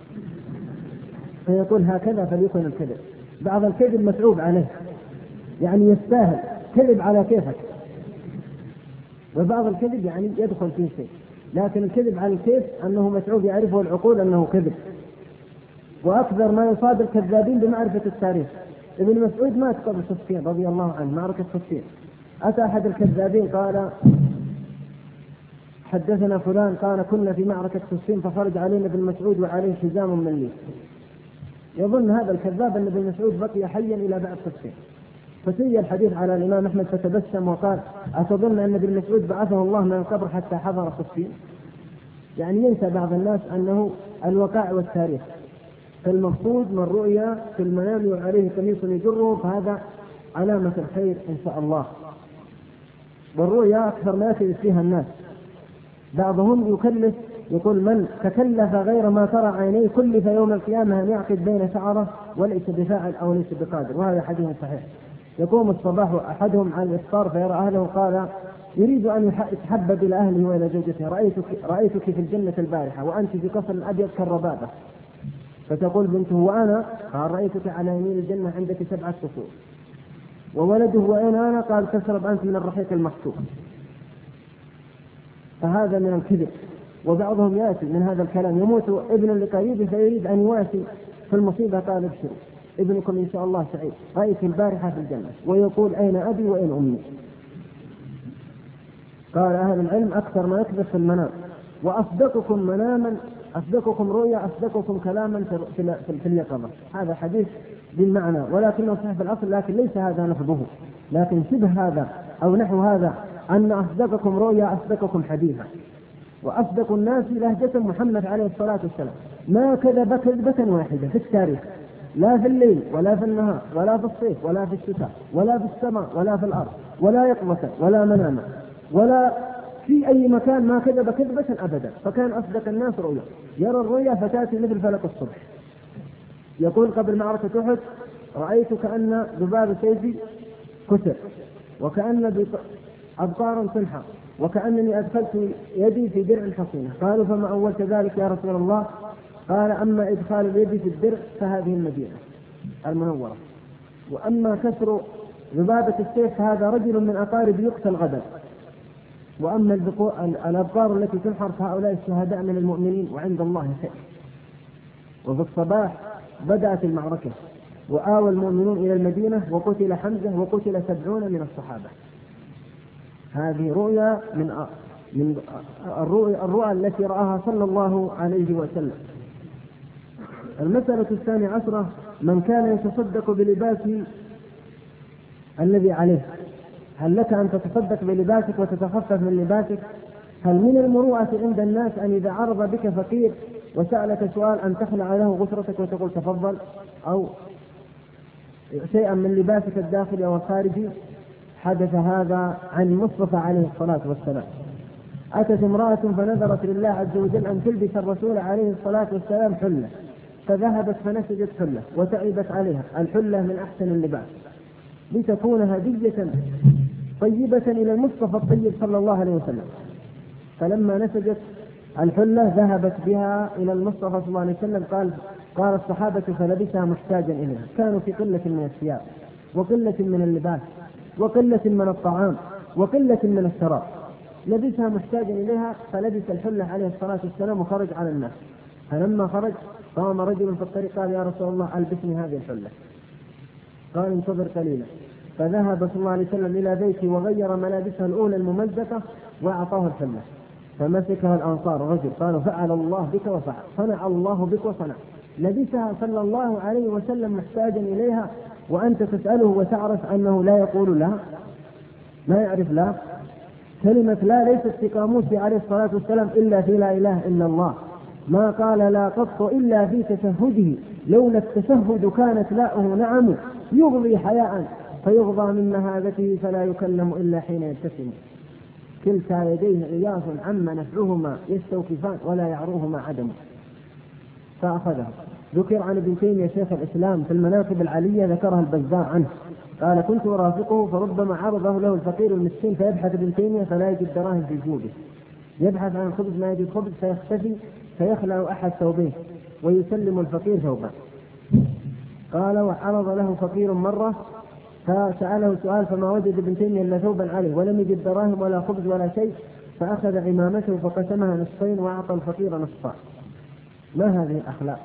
فيقول هكذا فليكون الكذب. بعض الكذب متعوب عليه يعني يستاهل كذب على كيفك، وبعض الكذب يعني يدخل فيه شيء، لكن الكذب على الكيف أنه متعوب يعرفه العقول أنه كذب. وأكثر ما يصاب الكذابين بمعرفة التاريخ. ابن مسعود مات قبل صفين رضي الله عنه، معركة صفين. أتى أحد الكذابين قال حدثنا فلان قال كنا في معركة صفين فخرج علينا ابن مسعود وعليه حزام من ليف. يظن هذا الكذاب أن ابن مسعود بقي حيا إلى بعد صفين. فسي الحديث على الإمام أحمد فتبسم وقال أتظن أن ابن مسعود بعثه الله من القبر حتى حضر صفين؟ يعني ينسى بعض الناس أنه الوقائع والتاريخ. فالمقصود من رؤيا في المنام وعليه قميص يجره فهذا علامة الخير إن شاء الله. والرؤيا أكثر ما يكلف فيها الناس. بعضهم يكلف يقول من تكلف غير ما ترى عينيه كلف يوم القيامة أن يعقد بين شعره وليس بفاعل أو ليس بقادر. وهذا حديث صحيح. يقوم الصباح أحدهم على الإفطار فيرى أهله قال يريد أن يتحبب إلى أهله وإلى زوجته رأيتك في الجنة البارحة وأنت في قصر أبيض كالربابة. فتقول بنته وأنا؟ قال رأيتك على يمين الجنة عندك 7 قصور. وولده وأين أنا؟ قال تشرب أنت من الرحيق المخشوق. فهذا من الكذب. وبعضهم يأتي من هذا الكلام يموت ابن لقريبه فيريد أن يواسي في المصيبة قال ابشروا ابنكم إن شاء الله سعيد رأيت البارحة في الجنة، ويقول أين أبي وأين أمي. قال أهل العلم أكثر ما يكذب في المنام. وأصدقكم مناما أصدقكم رؤيا أصدقكم كلاما في اليقظة. هذا حديث بالمعنى ولكنه صحيح في الأصل، لكن ليس هذا لفظه، لكن شبه هذا أو نحو هذا أن أصدقكم رؤيا أصدقكم حديثا. وأصدق الناس لهجة محمد عليه الصلاة والسلام ما كذب كذبة واحدة في التاريخ، لا في الليل ولا في النهار ولا في الصيف ولا في الشتاء ولا في السماء ولا في الأرض ولا يقظة ولا مناما ولا في أي مكان ما كذب كذبة أبدا. فكان أصدق الناس رؤيا، يرى الرؤيا فتأتي مثل فلق الصبح. يقول قبل معركة أحد رأيت كأن ذباب سيفي كسر وكأن أبقار تنحر وكأنني أدخلت يدي في درع حصينة. قالوا فما أولت ذلك يا رسول الله؟ قال أما إدخال اليد في الدرع فهذه المدينة المنورة، وأما كسر ذبابة السيف فهذا رجل من أقارب يقتل غدا، وأما الأبقار التي تنحر فهؤلاء الشهداء من المؤمنين وعند الله خير. وفي الصباح بدأت المعركة وآوى المؤمنون إلى المدينة وقتل حمزة وقتل 70 من الصحابة. هذه رؤيا من الرؤى التي رآها صلى الله عليه وسلم. المسألة 12 من كان يتصدق بلباسه الذي عليه. هل لك أن تتصدق بلباسك وتتخفف من لباسك؟ هل من المروءة عند الناس أن إذا عرض بك فقير وسألك سؤال أن تخلع له غترتك وتقول تفضل، أو شيئا من لباسك الداخلي أو الخارجي؟ حدث هذا عن مصطفى عليه الصلاة والسلام. أتت امرأة فنذرت لله عز وجل أن تلبس الرسول عليه الصلاة والسلام حلة، فذهبت فنسجت حلة وتعبت عليها الحلة من أحسن اللباس لتكون هدية طيبة إلى المصطفى الطيب صلى الله عليه وسلم. فلما نسجت الحلة ذهبت بها إلى المصطفى صلى الله عليه وسلم. قال الصحابة فلبسها محتاجا إليها، كانوا في قلة من الثياب وقلة من اللباس وقلة من الطعام وقلة من الشراب، لبسها محتاجا إليها فلبس الحلة عليه الصلاة والسلام وخرج على الناس. فلما خرج قام رجل في الطريق قال يا رسول الله ألبسني هذه الحلة. قال انتظر قليلا، فذهب صلى الله عليه وسلم إلى بيته وغير ملابسها الأولى الممزقة وأعطاه الحلة، فمسكها الأنصار رجل قالوا فعل الله بك وفعل، صنع الله بك وصنع. لبسها صلى الله عليه وسلم محتاجا إليها وأنت تسأله وتعرف أنه لا يقول لا، ما يعرف لا. كلمة لا ليست في قاموسه عليه الصلاة والسلام إلا في لا إله إلا الله، ما قال لا قط إلا في تشهده، لولا التشهد كانت لاؤه نعم يغضي حياء فيغضى من مهابته فلا يكلم إلا حين يبتسم. كلتا يديه عياص عم نفعهما يستوكفان ولا يعروهما عدم. فأخذه. ذكر عن ابن تيمية شيخ الإسلام في المناقب العلية ذكرها البزار عنه قال كنت أرافقه فربما عرضه له الفقير المسكين فيبحث ابن تيمية فلا يجد دراهم في جوبه، يبحث عن الخبز ما يجد خبز فيختفي فيخلع أحد ثوبيه ويسلم الفقير ثوبا. قال وعرض له فقير مرة فسأله سؤال فما وجد ابن تيمية إلا ثوبا عليه ولم يجد دراهم ولا خبز ولا شيء، فأخذ عمامته فقسمها نصفين وأعطى الفقير نصفا. ما هذه الأخلاق؟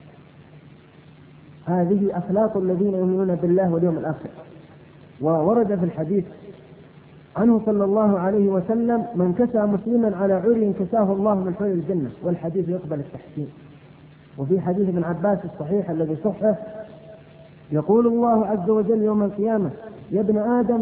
هذه أخلاق الذين يؤمنون بالله واليوم الآخر. وورد في الحديث عنه صلى الله عليه وسلم من كسى مسلما على عري كساه الله من حور الجنة، والحديث يقبل التحسين. وفي حديث ابن عباس الصحيح الذي صحه يقول الله عز وجل يوم القيامة يا ابن آدم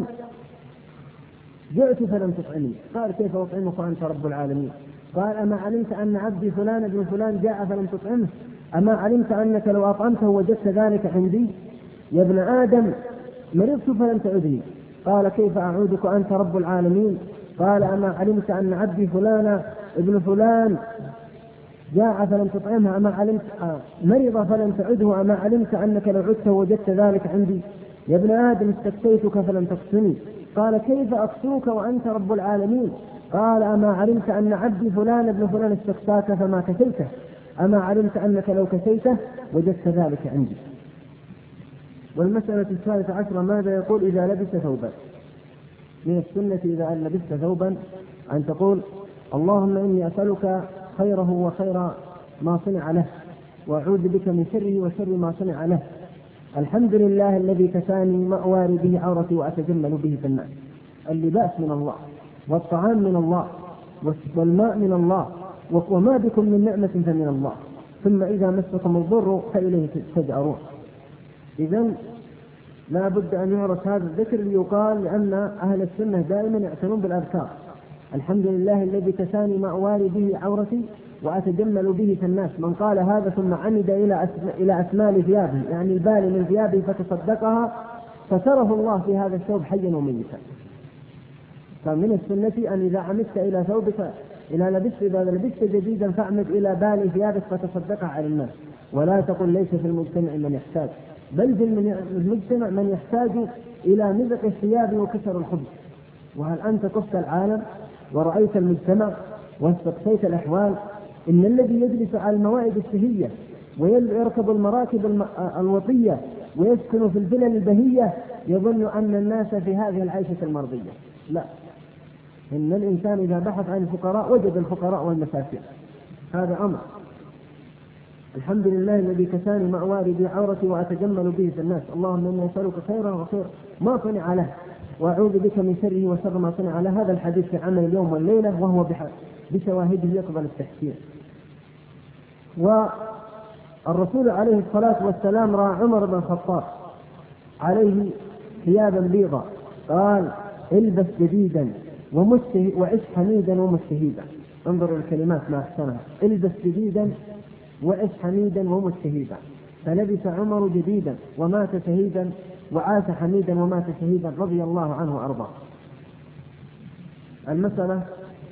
جئت فلم تطعمني، قال كيف أطعمك وأنت رب العالمين؟ قال أما علمت أن عبدي فلان ابن فلان جاء فلم تطعمه؟ أما علمت أنك لو أطعمته وجدت ذلك عندي؟ يا ابن آدم مرضت فلم تعدني، قال كيف أعودك وأنت رب العالمين؟ قال أما علمت أن عبدي فلان ابن فلان جاء فلم تطعمه؟ أما علمت مرض فلم تعده؟ أما علمت أنك لو عدته وجدت ذلك عندي؟ يا ابن آدم استكفيتك فلم تكسني، قال كيف أكسوك وأنت رب العالمين؟ قال أما علمت أن عبدي فلان ابن فلان استكساك فما كسيته؟ أما علمت أنك لو كسيته وجدت ذلك عندي. والمسألة 13 ماذا يقول إذا لبس ثوبا؟ من السنة إذا لبست ثوبا أن تقول اللهم إني أسألك خيره وخير ما صنع له وأعوذ بك من شره وشر ما صنع له. الحمد لله الذي كساني مأواري به عورتي وأتجمل به في الناس. اللباس من الله والطعام من الله والماء من الله وما بكم من نعمة فمن الله، ثم إذا مسكم الضر فإليه تجأرون. إذن لا بد أن يعرف هذا الذكر ليقال لأن أهل السنة دائما يعتنون بالأذكار. الحمد لله الذي كساني مأواري به عورتي وأتجمل به في الناس. من قال هذا ثم عمد إلى أسمال ثيابه يعني البال من ثيابه فتصدقها فتره الله في هذا الثوب حيا وميتا. فمن السنة أن إذا عمدت إلى ثوبك إذا لبست جديدا فاعمد إلى بال ثيابك فتصدقها على الناس، ولا تقل ليس في المجتمع من يحتاج، بل في المجتمع من يحتاج إلى مزق الثياب وكسر الخبز. وهل أنت قفت العالم ورأيت المجتمع واستقصيت الأحوال؟ إن الذي يجلس على الموائد الشهية ويركب المراكب الوطية ويسكن في الفلل البهية يظن أن الناس في هذه العيشة المرضية. لا، إن الإنسان إذا بحث عن الفقراء وجد الفقراء والمساكين. هذا أمر. الحمد لله الذي كساني مأواري به عورتي وأتجمل به في الناس. اللهم إني أسألك خيرا وخير ما صنع له وأعوذ بك من شره وشر ما صنع. على هذا الحديث في عمل اليوم والليلة، وهو بشواهده يقبل التحسين. والرسول عليه الصلاة والسلام رأى عمر بن الخطاب عليه ثيابا بيضا، قال: البس جديدا وعش حميدا ومستهيدا. انظروا الكلمات ما أحسنها: البس جديدا وعش حميدا ومستهيدا. فلبس عمر جديدا ومات شهيدا، وعاش حميدا ومات شهيدا، رضي الله عنه وأرضاه. المسألة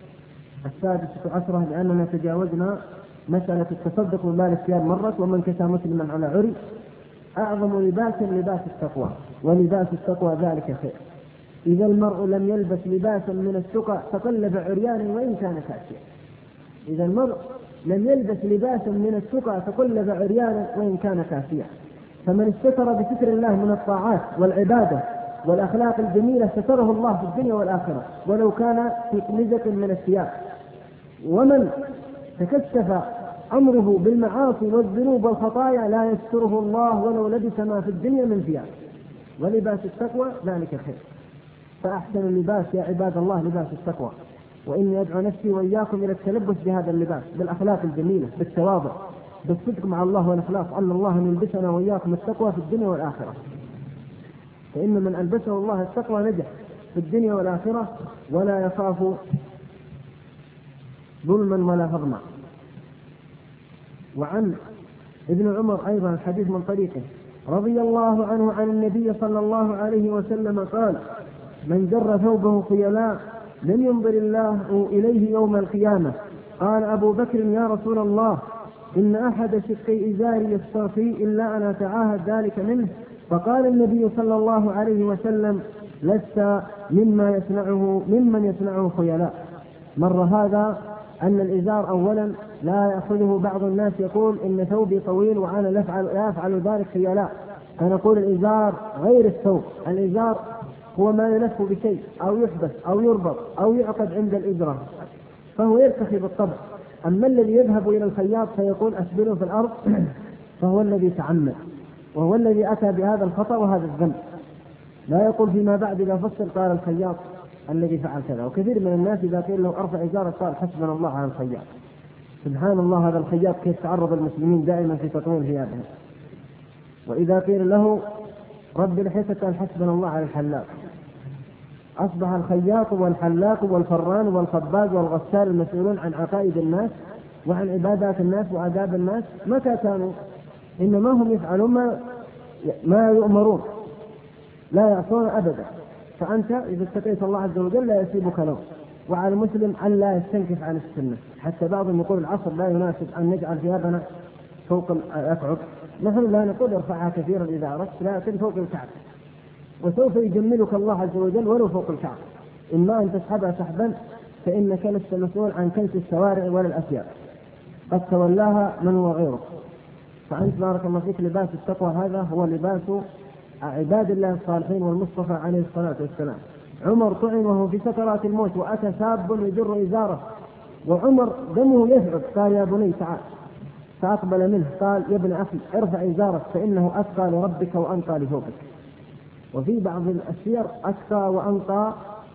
16 لأننا تجاوزنا مسألة التصدق بمال الثياب مرت: ومن كسى مسلما على عري. أعظم لباس لباس التقوى، ولباس التقوى ذلك خير. إذا المرء لم يلبس لباسا من التقى تقلب عريانا وإن كان كاسيا. إذا المرء لم يلبس لباسا من التقى تقلب عريانا وإن كان كاسيا. فمن استتر بستر الله من الطاعات والعبادة والأخلاق الجميلة ستره الله في الدنيا والآخرة ولو كان في قمزة من الثياب. ومن تكشف أمره بالمعاصي والذنوب والخطايا لا يستره الله ولو لبس ما في الدنيا من ثياب. ولباس التقوى ذلك خير. فأحسن اللباس يا عباد الله لباس التقوى. وإني أدعو نفسي وإياكم إلى التلبس بهذا اللباس، بالأخلاق الجميلة، بالتواضع، بالصدق مع الله والإخلاص، أن الله يلبسنا وإياكم التقوى في الدنيا والآخرة. فإن من ألبسه الله التقوى نجح في الدنيا والآخرة ولا يخاف ظلما ولا هضما. وعن ابن عمر أيضا الحديث من طريقه رضي الله عنه عن النبي صلى الله عليه وسلم قال: من جر ثوبه خيلاء لم ينظر الله إليه يوم القيامة. قال أبو بكر: يا رسول الله، إن أحد شقي إزاري يسترخي إلا أن أتعاهد ذلك منه. فقال النبي صلى الله عليه وسلم: لست ممن يصنعه خيلاء. مر هذا أن الإزار أولا لا يأخذه بعض الناس، يقول إن ثوبي طويل وأنا لا أفعل ذلك خيلاء. فنقول الإزار غير الثوب. الإزار هو ما يلف بشيء أو يحبس أو يربط أو يعقد عند الإزرة، فهو يرتخي بالطبع. أما الذي يذهب إلى الخياط فيقول أسبله في الأرض فهو الذي تعمد، وهو الذي أتى بهذا الخطأ وهذا الذنب. لا يقول فيما بعد إذا فصل قال الخياط الذي فعل كذا. وكثير من الناس إذا قيل له أرفع إزارك قال حسبنا الله على الخياط. سبحان الله، هذا الخياط كيف تعرض المسلمين دائما في تطويل ثيابهم. وإذا قيل له رب لحيتك قال حسبنا الله على الحلاق. أصبح الخياط والحلاق والفران والخباز والغسال المسؤولون عن عقائد الناس وعن عبادات الناس وآداب الناس متى كانوا؟ إنما هم يفعلون ما يؤمرون، لا يعصون أبدا. فأنت إذا اتقيت الله عز وجل لا يسيبك لوم. وعلى المسلم أن لا يستنكف عن السنة. حتى بعضهم يقول العصر لا يناسب أن نجعل ثيابنا فوق الأكعب. نحن لا نقول ارفعها كثيرا إذا أردت، لكن فوق الكعب، وسوف يجملك الله عز وجل ولو فوق الكعب. إما أن تسحبها سحبا فإنك لست مسؤول عن كنس الشوارع ولا الأثياب، قد تولاها من هو غيرك. فأنت بارك الله فيك لباس التقوى هذا هو لباس عباد الله الصالحين والمصطفى عليه الصلاة والسلام. عمر طعن وهو في سكرات الموت وأتى شاب يجر إزاره وعمر دمه يثعب، قال يا بني تعال. فأقبل منه قال يا ابن أخي ارفع إزارك فإنه أتقى لربك وأنقى لثوبك. وفي بعض الأسير أتقى وأنقى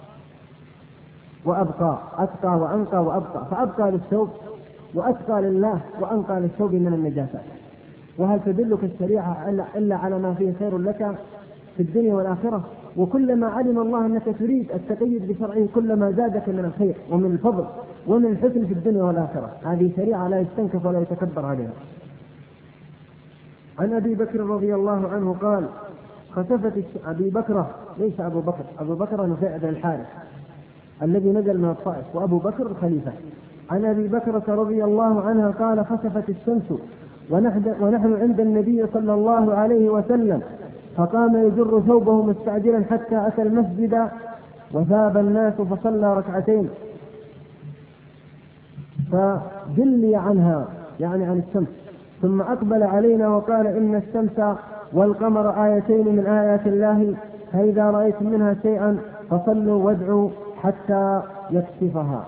وأبقى، أتقى وأنقى وأبقى، فأبقى للثوب وأتقى لله وأنقى للثوب من النجاسات. وهل تدلك الشريعة إلا على ما فيه خير لك في الدنيا والآخرة؟ وكلما علم الله أنك تريد التقيد بشرعه كلما زادك من الخير ومن الفضل ومن الحسن في الدنيا والآخرة. هذه شريعة لا يستنكف ولا يتكبر عليها. عن أبي بكر رضي الله عنه قال خسفت أبي بكر، ليس أبو بكر، أبو بكر نفيع بن الحارث الذي نزل من الطائف، وأبو بكر الخليفة. عن أبي بكرة رضي الله عنها قال خسفت الشمس ونحن عند النبي صلى الله عليه وسلم، فقام يجر ثوبه مستعجلا حتى أتى المسجد وثاب الناس فصلى ركعتين فجلي عنها، يعني عن الشمس، ثم أقبل علينا وقال إن الشمس والقمر آيتين من آيات الله، فإذا رأيتم منها شيئا فصلوا وادعوا حتى يكشفها،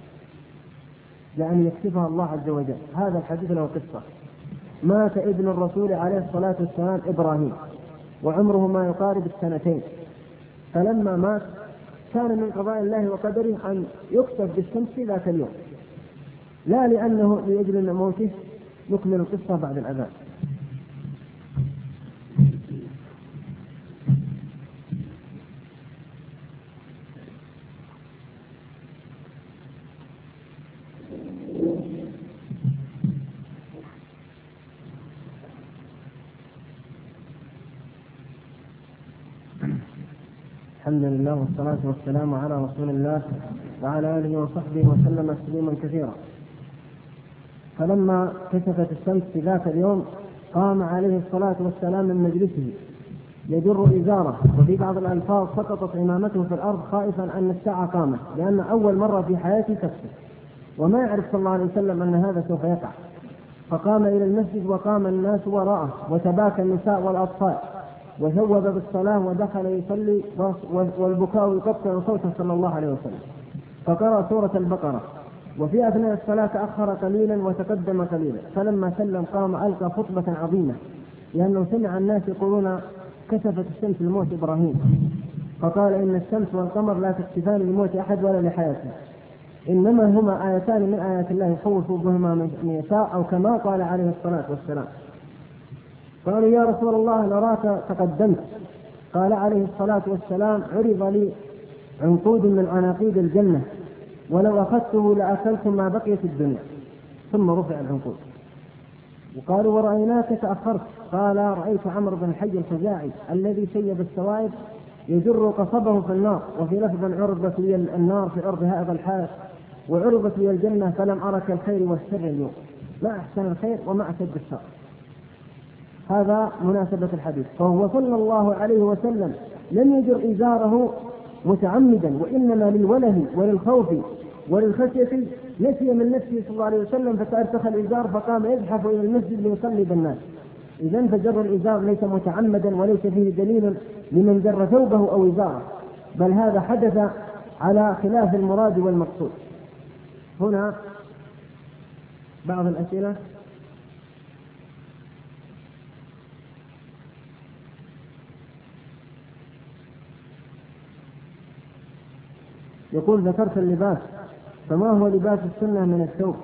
يعني يكشفها الله عز وجل. هذا الحديث له قصة. مات ابن الرسول عليه الصلاة والسلام إبراهيم وعمره ما يقارب 2 سنين. فلما مات كان من قضاء الله وقدره أن يكتف بالشمس في ذاك اليوم، لا لأنه لأجل موته. نكمل القصة بعد الأذان. الحمد لله والصلاة والسلام على رسول الله وعلى آله وصحبه وسلم تسليما كثيرا. فلما كشفت الشمس في ذاك اليوم قام عليه الصلاة والسلام من مجلسه يجر إزاره، وفي بعض الألفاظ سقطت عمامته في الأرض خائفا أن الساعة قامت، لأن أول مرة في حياته تكشف وما يعرف صلى الله عليه وسلم أن هذا سوف يقع. فقام إلى المسجد وقام الناس وراءه، وتباكى النساء والأطفال، وثوب بالصلاة ودخل يصلي، والبكاء يقطع صوته صلى الله عليه وسلم. فقرأ سورة البقرة، وفي أثناء الصلاة تأخر قليلا وتقدم قليلا، فلما سلم قام ألقى خطبة عظيمة، لأنه سمع الناس يقولون كشفت الشمس لموت إبراهيم، فقال إن الشمس والقمر لا تكشفان لموت أحد ولا لحياته، إنما هما آيتان من آيات الله يخوف بهما من يشاء، أو كما قال عليه الصلاة والسلام. قالوا يا رسول الله نراك تقدمت. قال عليه الصلاة والسلام عرض لي عنقود من عناقيد الجنة، ولو أخذته لأكلت ما بقي في الدنيا. ثم رفع العنقود. وقالوا ورأيناك تأخرت. قال رأيت عمرو بن الحي الخزاعي الذي شيب السوائب يجر قصبه في النار، وفي لفظ عرضت لي النار في أرض هذا الحائط، وعرضت لي الجنة فلم أرك الخير والشر اليوم، ما أحسن الخير وما أشد الشر. هذا مناسبة الحديث. فهو صلى الله عليه وسلم لم يجر إزاره متعمدا، وإنما للوله وللخوف وللخشية نسي من نفسه صلى الله عليه وسلم، فتأرسخ الإزار فقام يزحف إلى المسجد ليصلي بالناس. إذن فجر الإزار ليس متعمدا، وليس فيه دليل لمن جر ثوبه أو إزاره، بل هذا حدث على خلاف المراد والمقصود. هنا بعض الأسئلة. يقول ذكرت اللباس، فما هو لباس السنة من الثوب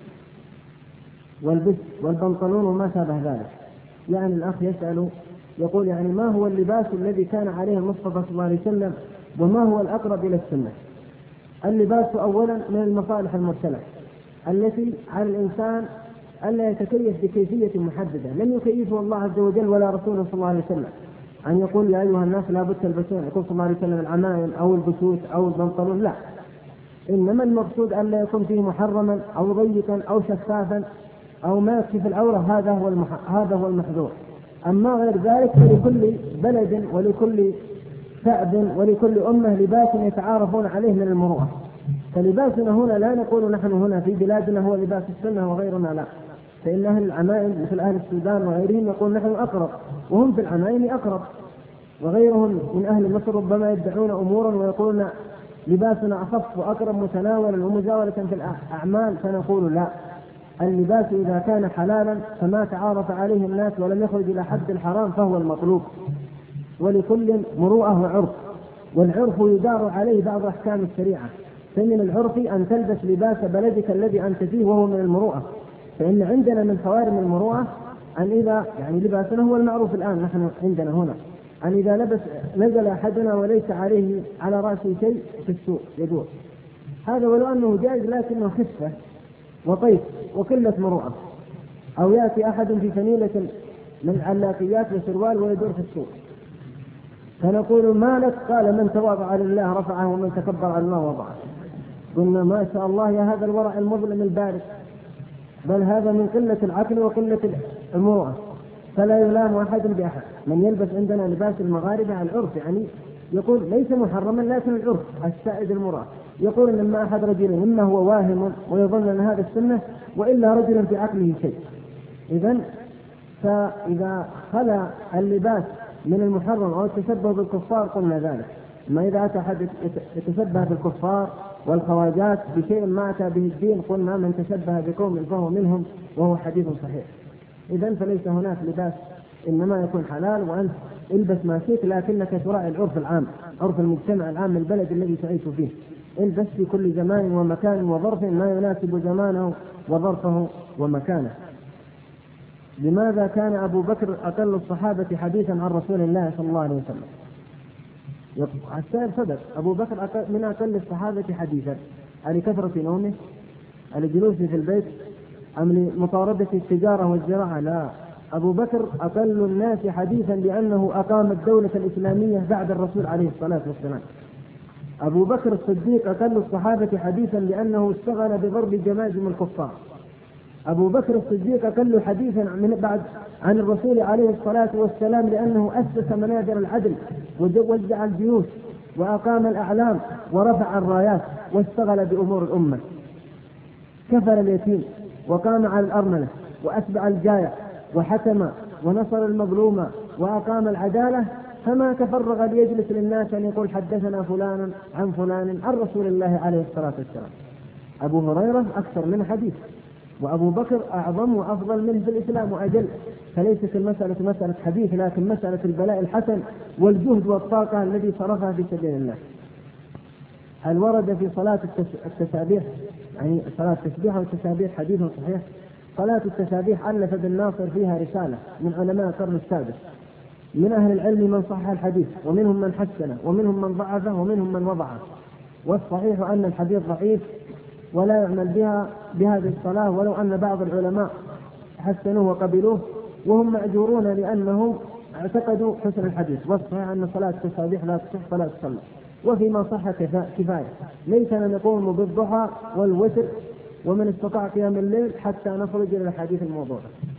والبس والبنطلون وما شابه ذلك؟ يعني الأخ يسأل يقول يعني ما هو اللباس الذي كان عليه المصطفى صلى الله عليه وسلم، وما هو الأقرب إلى السنة؟ اللباس أولا من المصالح المرسلة التي على الإنسان ألا يتكيف بكيفية محددة لم يكيفه الله عز وجل ولا رسوله صلى الله عليه وسلم، أن يقول يا أيها الناس لا بد تلبسون، يقول صلى الله عليه وسلم العمائم أو البسوت أو البنطلون، لا، إنما المقصود أن لا يكون فيه محرما أو ضيقا أو شفافا أو ما يكشف العورة، هذا هو المحذور. أما غير ذلك فلكل بلد ولكل شعب ولكل أمة لباس يتعارفون عليه من المروءة. فلباسنا هنا لا نقول نحن هنا في بلادنا هو لباس السنة وغيرنا لا، فإن أهل العمائم مثل أهل السودان وغيرهم يقول نحن أقرب، وهم في العمائم أقرب، وغيرهم من أهل مصر ربما يدعون أمورا ويقولون لباسنا أخف وأقرب متناولا ومزاولة في الأعمال، فنقول لا، اللباس إذا كان حلالا فما تعارف عليه الناس ولم يخرج إلى حد الحرام فهو المطلوب، ولكل مروءة وعرف، والعرف يدار عليه بعض أحكام الشريعة، فمن العرف أن تلبس لباس بلدك الذي أنت فيه وهو من المروءة، فإن عندنا من خوارم المروءة أن إذا يعني لباسنا هو المعروف الآن نحن عندنا هنا، أن إذا نزل أحدنا وليس عليه على رأسه شيء في السوق يجوز هذا، ولو أنه جائز لكنه خفة وطيف وقلة مروءة. أو يأتي أحد في فنيلة من علاقيات وسروال ويدور في السوق، فنقول ما لك؟ قال من تواضع لله رفعه ومن تكبر على الله وضعه. قلنا ما شاء الله يا هذا الورع المظلم البارد، بل هذا من قلة العقل وقلة المروءة، فلا يلام أحد بأحد. من يلبس عندنا لباس المغاربة على العرف يعني يقول ليس محرما لكن العرف السائد المروءة، يقول لما أحد رجل إما هو واهم ويظن أن هذا السنة وإلا رجل في عقله شيء. إذن فإذا خلى اللباس من المحرم أو التشبه بالكفار قلنا ذلك. ما إذا أتى أحد يتشبه بالكفار والخواجات بشيء ما أتى به الدين قلنا من تشبه بقوم فهو منهم، وهو حديث صحيح. إذن فليس هناك لباس إنما يكون حلال، وأنت البس ما شئت لكنك تراعي العرف العام، عرف المجتمع العام البلد الذي تعيش فيه. البس في كل زمان ومكان وظرف ما يناسب زمانه وظرفه ومكانه. لماذا كان أبو بكر أقل الصحابة حديثا عن رسول الله صلى الله عليه وسلم؟ السائل صدق، أبو بكر من أقل الصحابة حديثا، لكثرة نومه، لجلوسه في البيت، أم لمطاردة التجارة والزراعة؟ لا، أبو بكر أقل الناس حديثا لأنه أقام الدولة الإسلامية بعد الرسول عليه الصلاة والسلام. أبو بكر الصديق أقل الصحابة حديثا لأنه اشتغل بضرب جماجم الكفار. أبو بكر الصديق أقل حديثا من بعد عن الرسول عليه الصلاة والسلام لأنه أسس منابر العدل ووزع الجيوش وأقام الأعلام ورفع الرايات واشتغل بأمور الأمة، كفر اليتيم وقام على الأرملة وأتبع الجائع وحكم ونصر المظلوم وأقام العدالة، فما تفرغ ليجلس للناس أن يقول حدثنا فلان عن فلان عن رسول الله عليه الصلاة والسلام. أبو هريرة أكثر من حديث، وأبو بكر أعظم وأفضل منه في الإسلام وأجل. فليست المسألة مسألة حديث، لكن مسألة البلاء الحسن والجهد والطاقة الذي صرفها في سبيل الله. هل ورد في صلاة التسابيح، يعني صلاة التسبيح والتسابيح، حديث صحيح؟ صلاة التسابيح ألف ابن ناصر فيها رسالة من علماء القرن السادس، من أهل العلم من صحح الحديث ومنهم من حسنه ومنهم من ضعفه ومنهم من وضعه، والصحيح أن الحديث ضعيف ولا يعمل بهذه الصلاة، ولو أن بعض العلماء حسنوه وقبلوه وهم معذورون لأنهم اعتقدوا حسن الحديث. والصحيح أن صلاة التسابيح لا تصح فلا تصلى، وفيما صح كفاية. ليس أن نقوم بالضحى والوتر ومن استطاع قيام الليل حتى نخرج إلى الحديث الموضوع.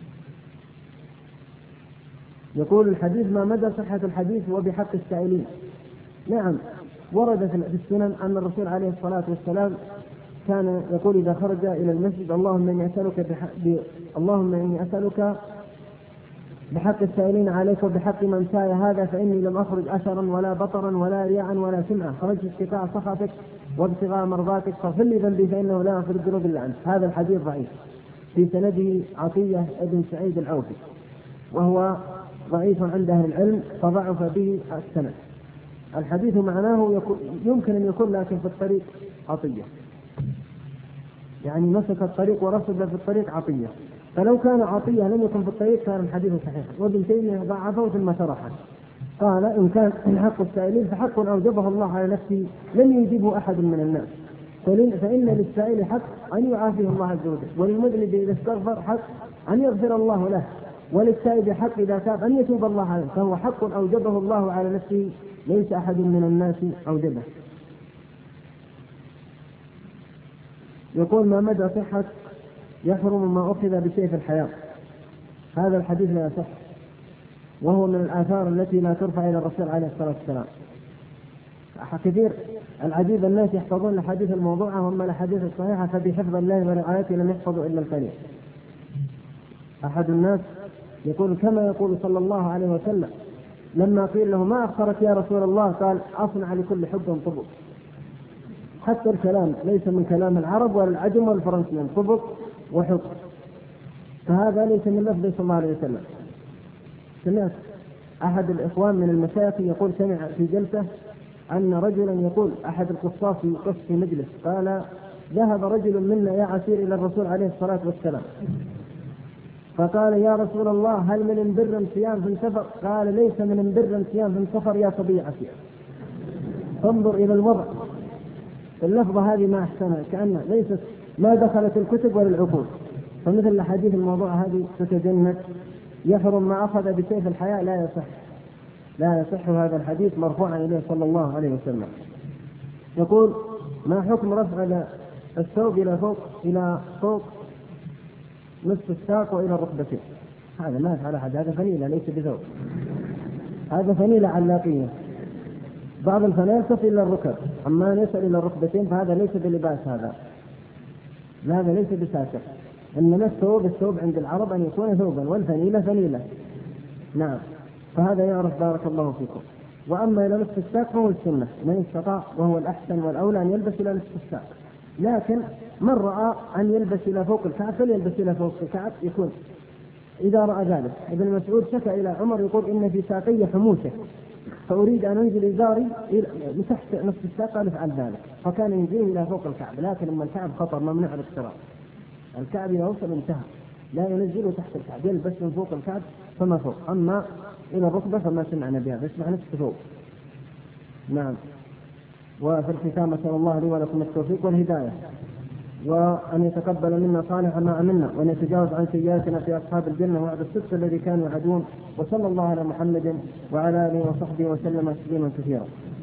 يقول الحديث ما مدى صحة الحديث وبحق السائلين؟ نعم، ورد في السنن أن الرسول عليه الصلاة والسلام كان يقول إذا خرج إلى المسجد اللهم إني أسألك بحق السائلين عليك وبحق من ساي هذا، فإني لم أخرج أشرا ولا بطرا ولا رياء ولا سمعا، خرجت اتقاء سخطك وابتغاء مرضاتك فاغفر لي ذنبي فإنه لا يغفر الذنوب إلا أنت. هذا الحديث ضعيف، في سنده عطية ابن سعيد العوفي، وهو ضعيف عند أهل العلم فضعف به السند. الحديث معناه يمكن أن يكون لكن في الطريق عطية، يعني مسك الطريق ورصد في الطريق عطية، فلو كان عطية لم يكن في الطريق كان الحديث صحيح. وابن تيمية ضعفه ثم شرحه، قال إن كان حق السائلين فحق أوجبه الله على نفسه لم يجبه أحد من الناس، فإن للسائل حق أن يعافيه الله عز وجل، وللمذنب إذا استغفر حق أن يغفر الله له، وللتائب حق إذا تاب أن يتوب الله عليه، فهو حق أوجبه الله على نفسه ليس أحد من الناس أوجبه. يقول ما مدى صحة يحرم ما أخذ بسيف الحياة؟ هذا الحديث لا يصح، وهو من الآثار التي لا ترفع إلى الرسول عليه الصلاة والسلام. كثير العديد الناس يحفظون الحديث الموضوعة وأما الحديث الصحيحة فبحفظ الله ورعايته لم يحفظوا إلا القليل. أحد الناس يقول كما يقول صلى الله عليه وسلم لما قيل له ما أخرك يا رسول الله قال أصنع لكل حب طبق. حتى الكلام ليس من كلام العرب ولا العجم ولا الفرنسيين، طبق وحب، فهذا ليس من لفظ صلى الله عليه وسلم. سمعت أحد الإخوان من المشايخ يقول سمع في جلسة أن رجلا يقول أحد القصاص يقص في مجلس قال ذهب رجل منا يا عسير إلى الرسول عليه الصلاة والسلام فقال يا رسول الله هل من بر صيام في السفر؟ قال ليس من بر صيام في السفر يا صبي عسير. فانظر إلى الوضع، اللفظة هذه ما أحسنها، كأنها ليست ما دخلت الكتب ولا العقول. فمثل الحديث الموضوع هذه تتجند. يحرم ما أخذ بسيف الحياة، لا يصح هذا الحديث مرفوعا إليه صلى الله عليه وسلم. يقول ما حكم رفع الثوب إلى فوق نصف الساق وإلى الركبتين؟ هذا ما يفعل أحد، هذا فنيلة ليس بثوب، هذا فنيلة علاقية. بعض الفنائل تصل إلى الركب، أما يصل إلى الركبتين فهذا ليس بلباس، هذا ليس بساتر. إنما الثوب عند العرب أن يكون ثوبا، والفنيلة فنيلة. نعم، فهذا يعرف بارك الله فيكم. وأما إلى نصف الساق فهو السنة، من استطاع وهو الأحسن والأولى أن يلبس إلى نصف الساق، لكن من رأى أن يلبس إلى فوق الكعب فليلبس إلى فوق الكعب، يكون إذا رأى ذلك. ابن مسعود شكى إلى عمر يقول إن في ساقي حموشة فأريد أن أنزل إزاري من تحت نصف الساق، قال افعل ذلك، فكان ينزل إلى فوق الكعب، لكن لما الكعب خطر ممنوع الاقتراب، الكعب إذا وصل انتهى، لا ينزله تحت الكعب، يلبس من فوق الكعب فما فوق، أما إلى الركبة فما سمعنا بها، يسمع نصف فوق. نعم. وفي الختام أسأل الله لي ولكم التوفيق والهداية، وأن يتقبل منا صالح ما عملنا، وأن يتجاوز عن سيئاتنا في أصحاب الجنة وعد الصدق الذي كانوا يعدون. وصلى الله على محمد وعلى آله وصحبه وسلم تسليما كثيرا.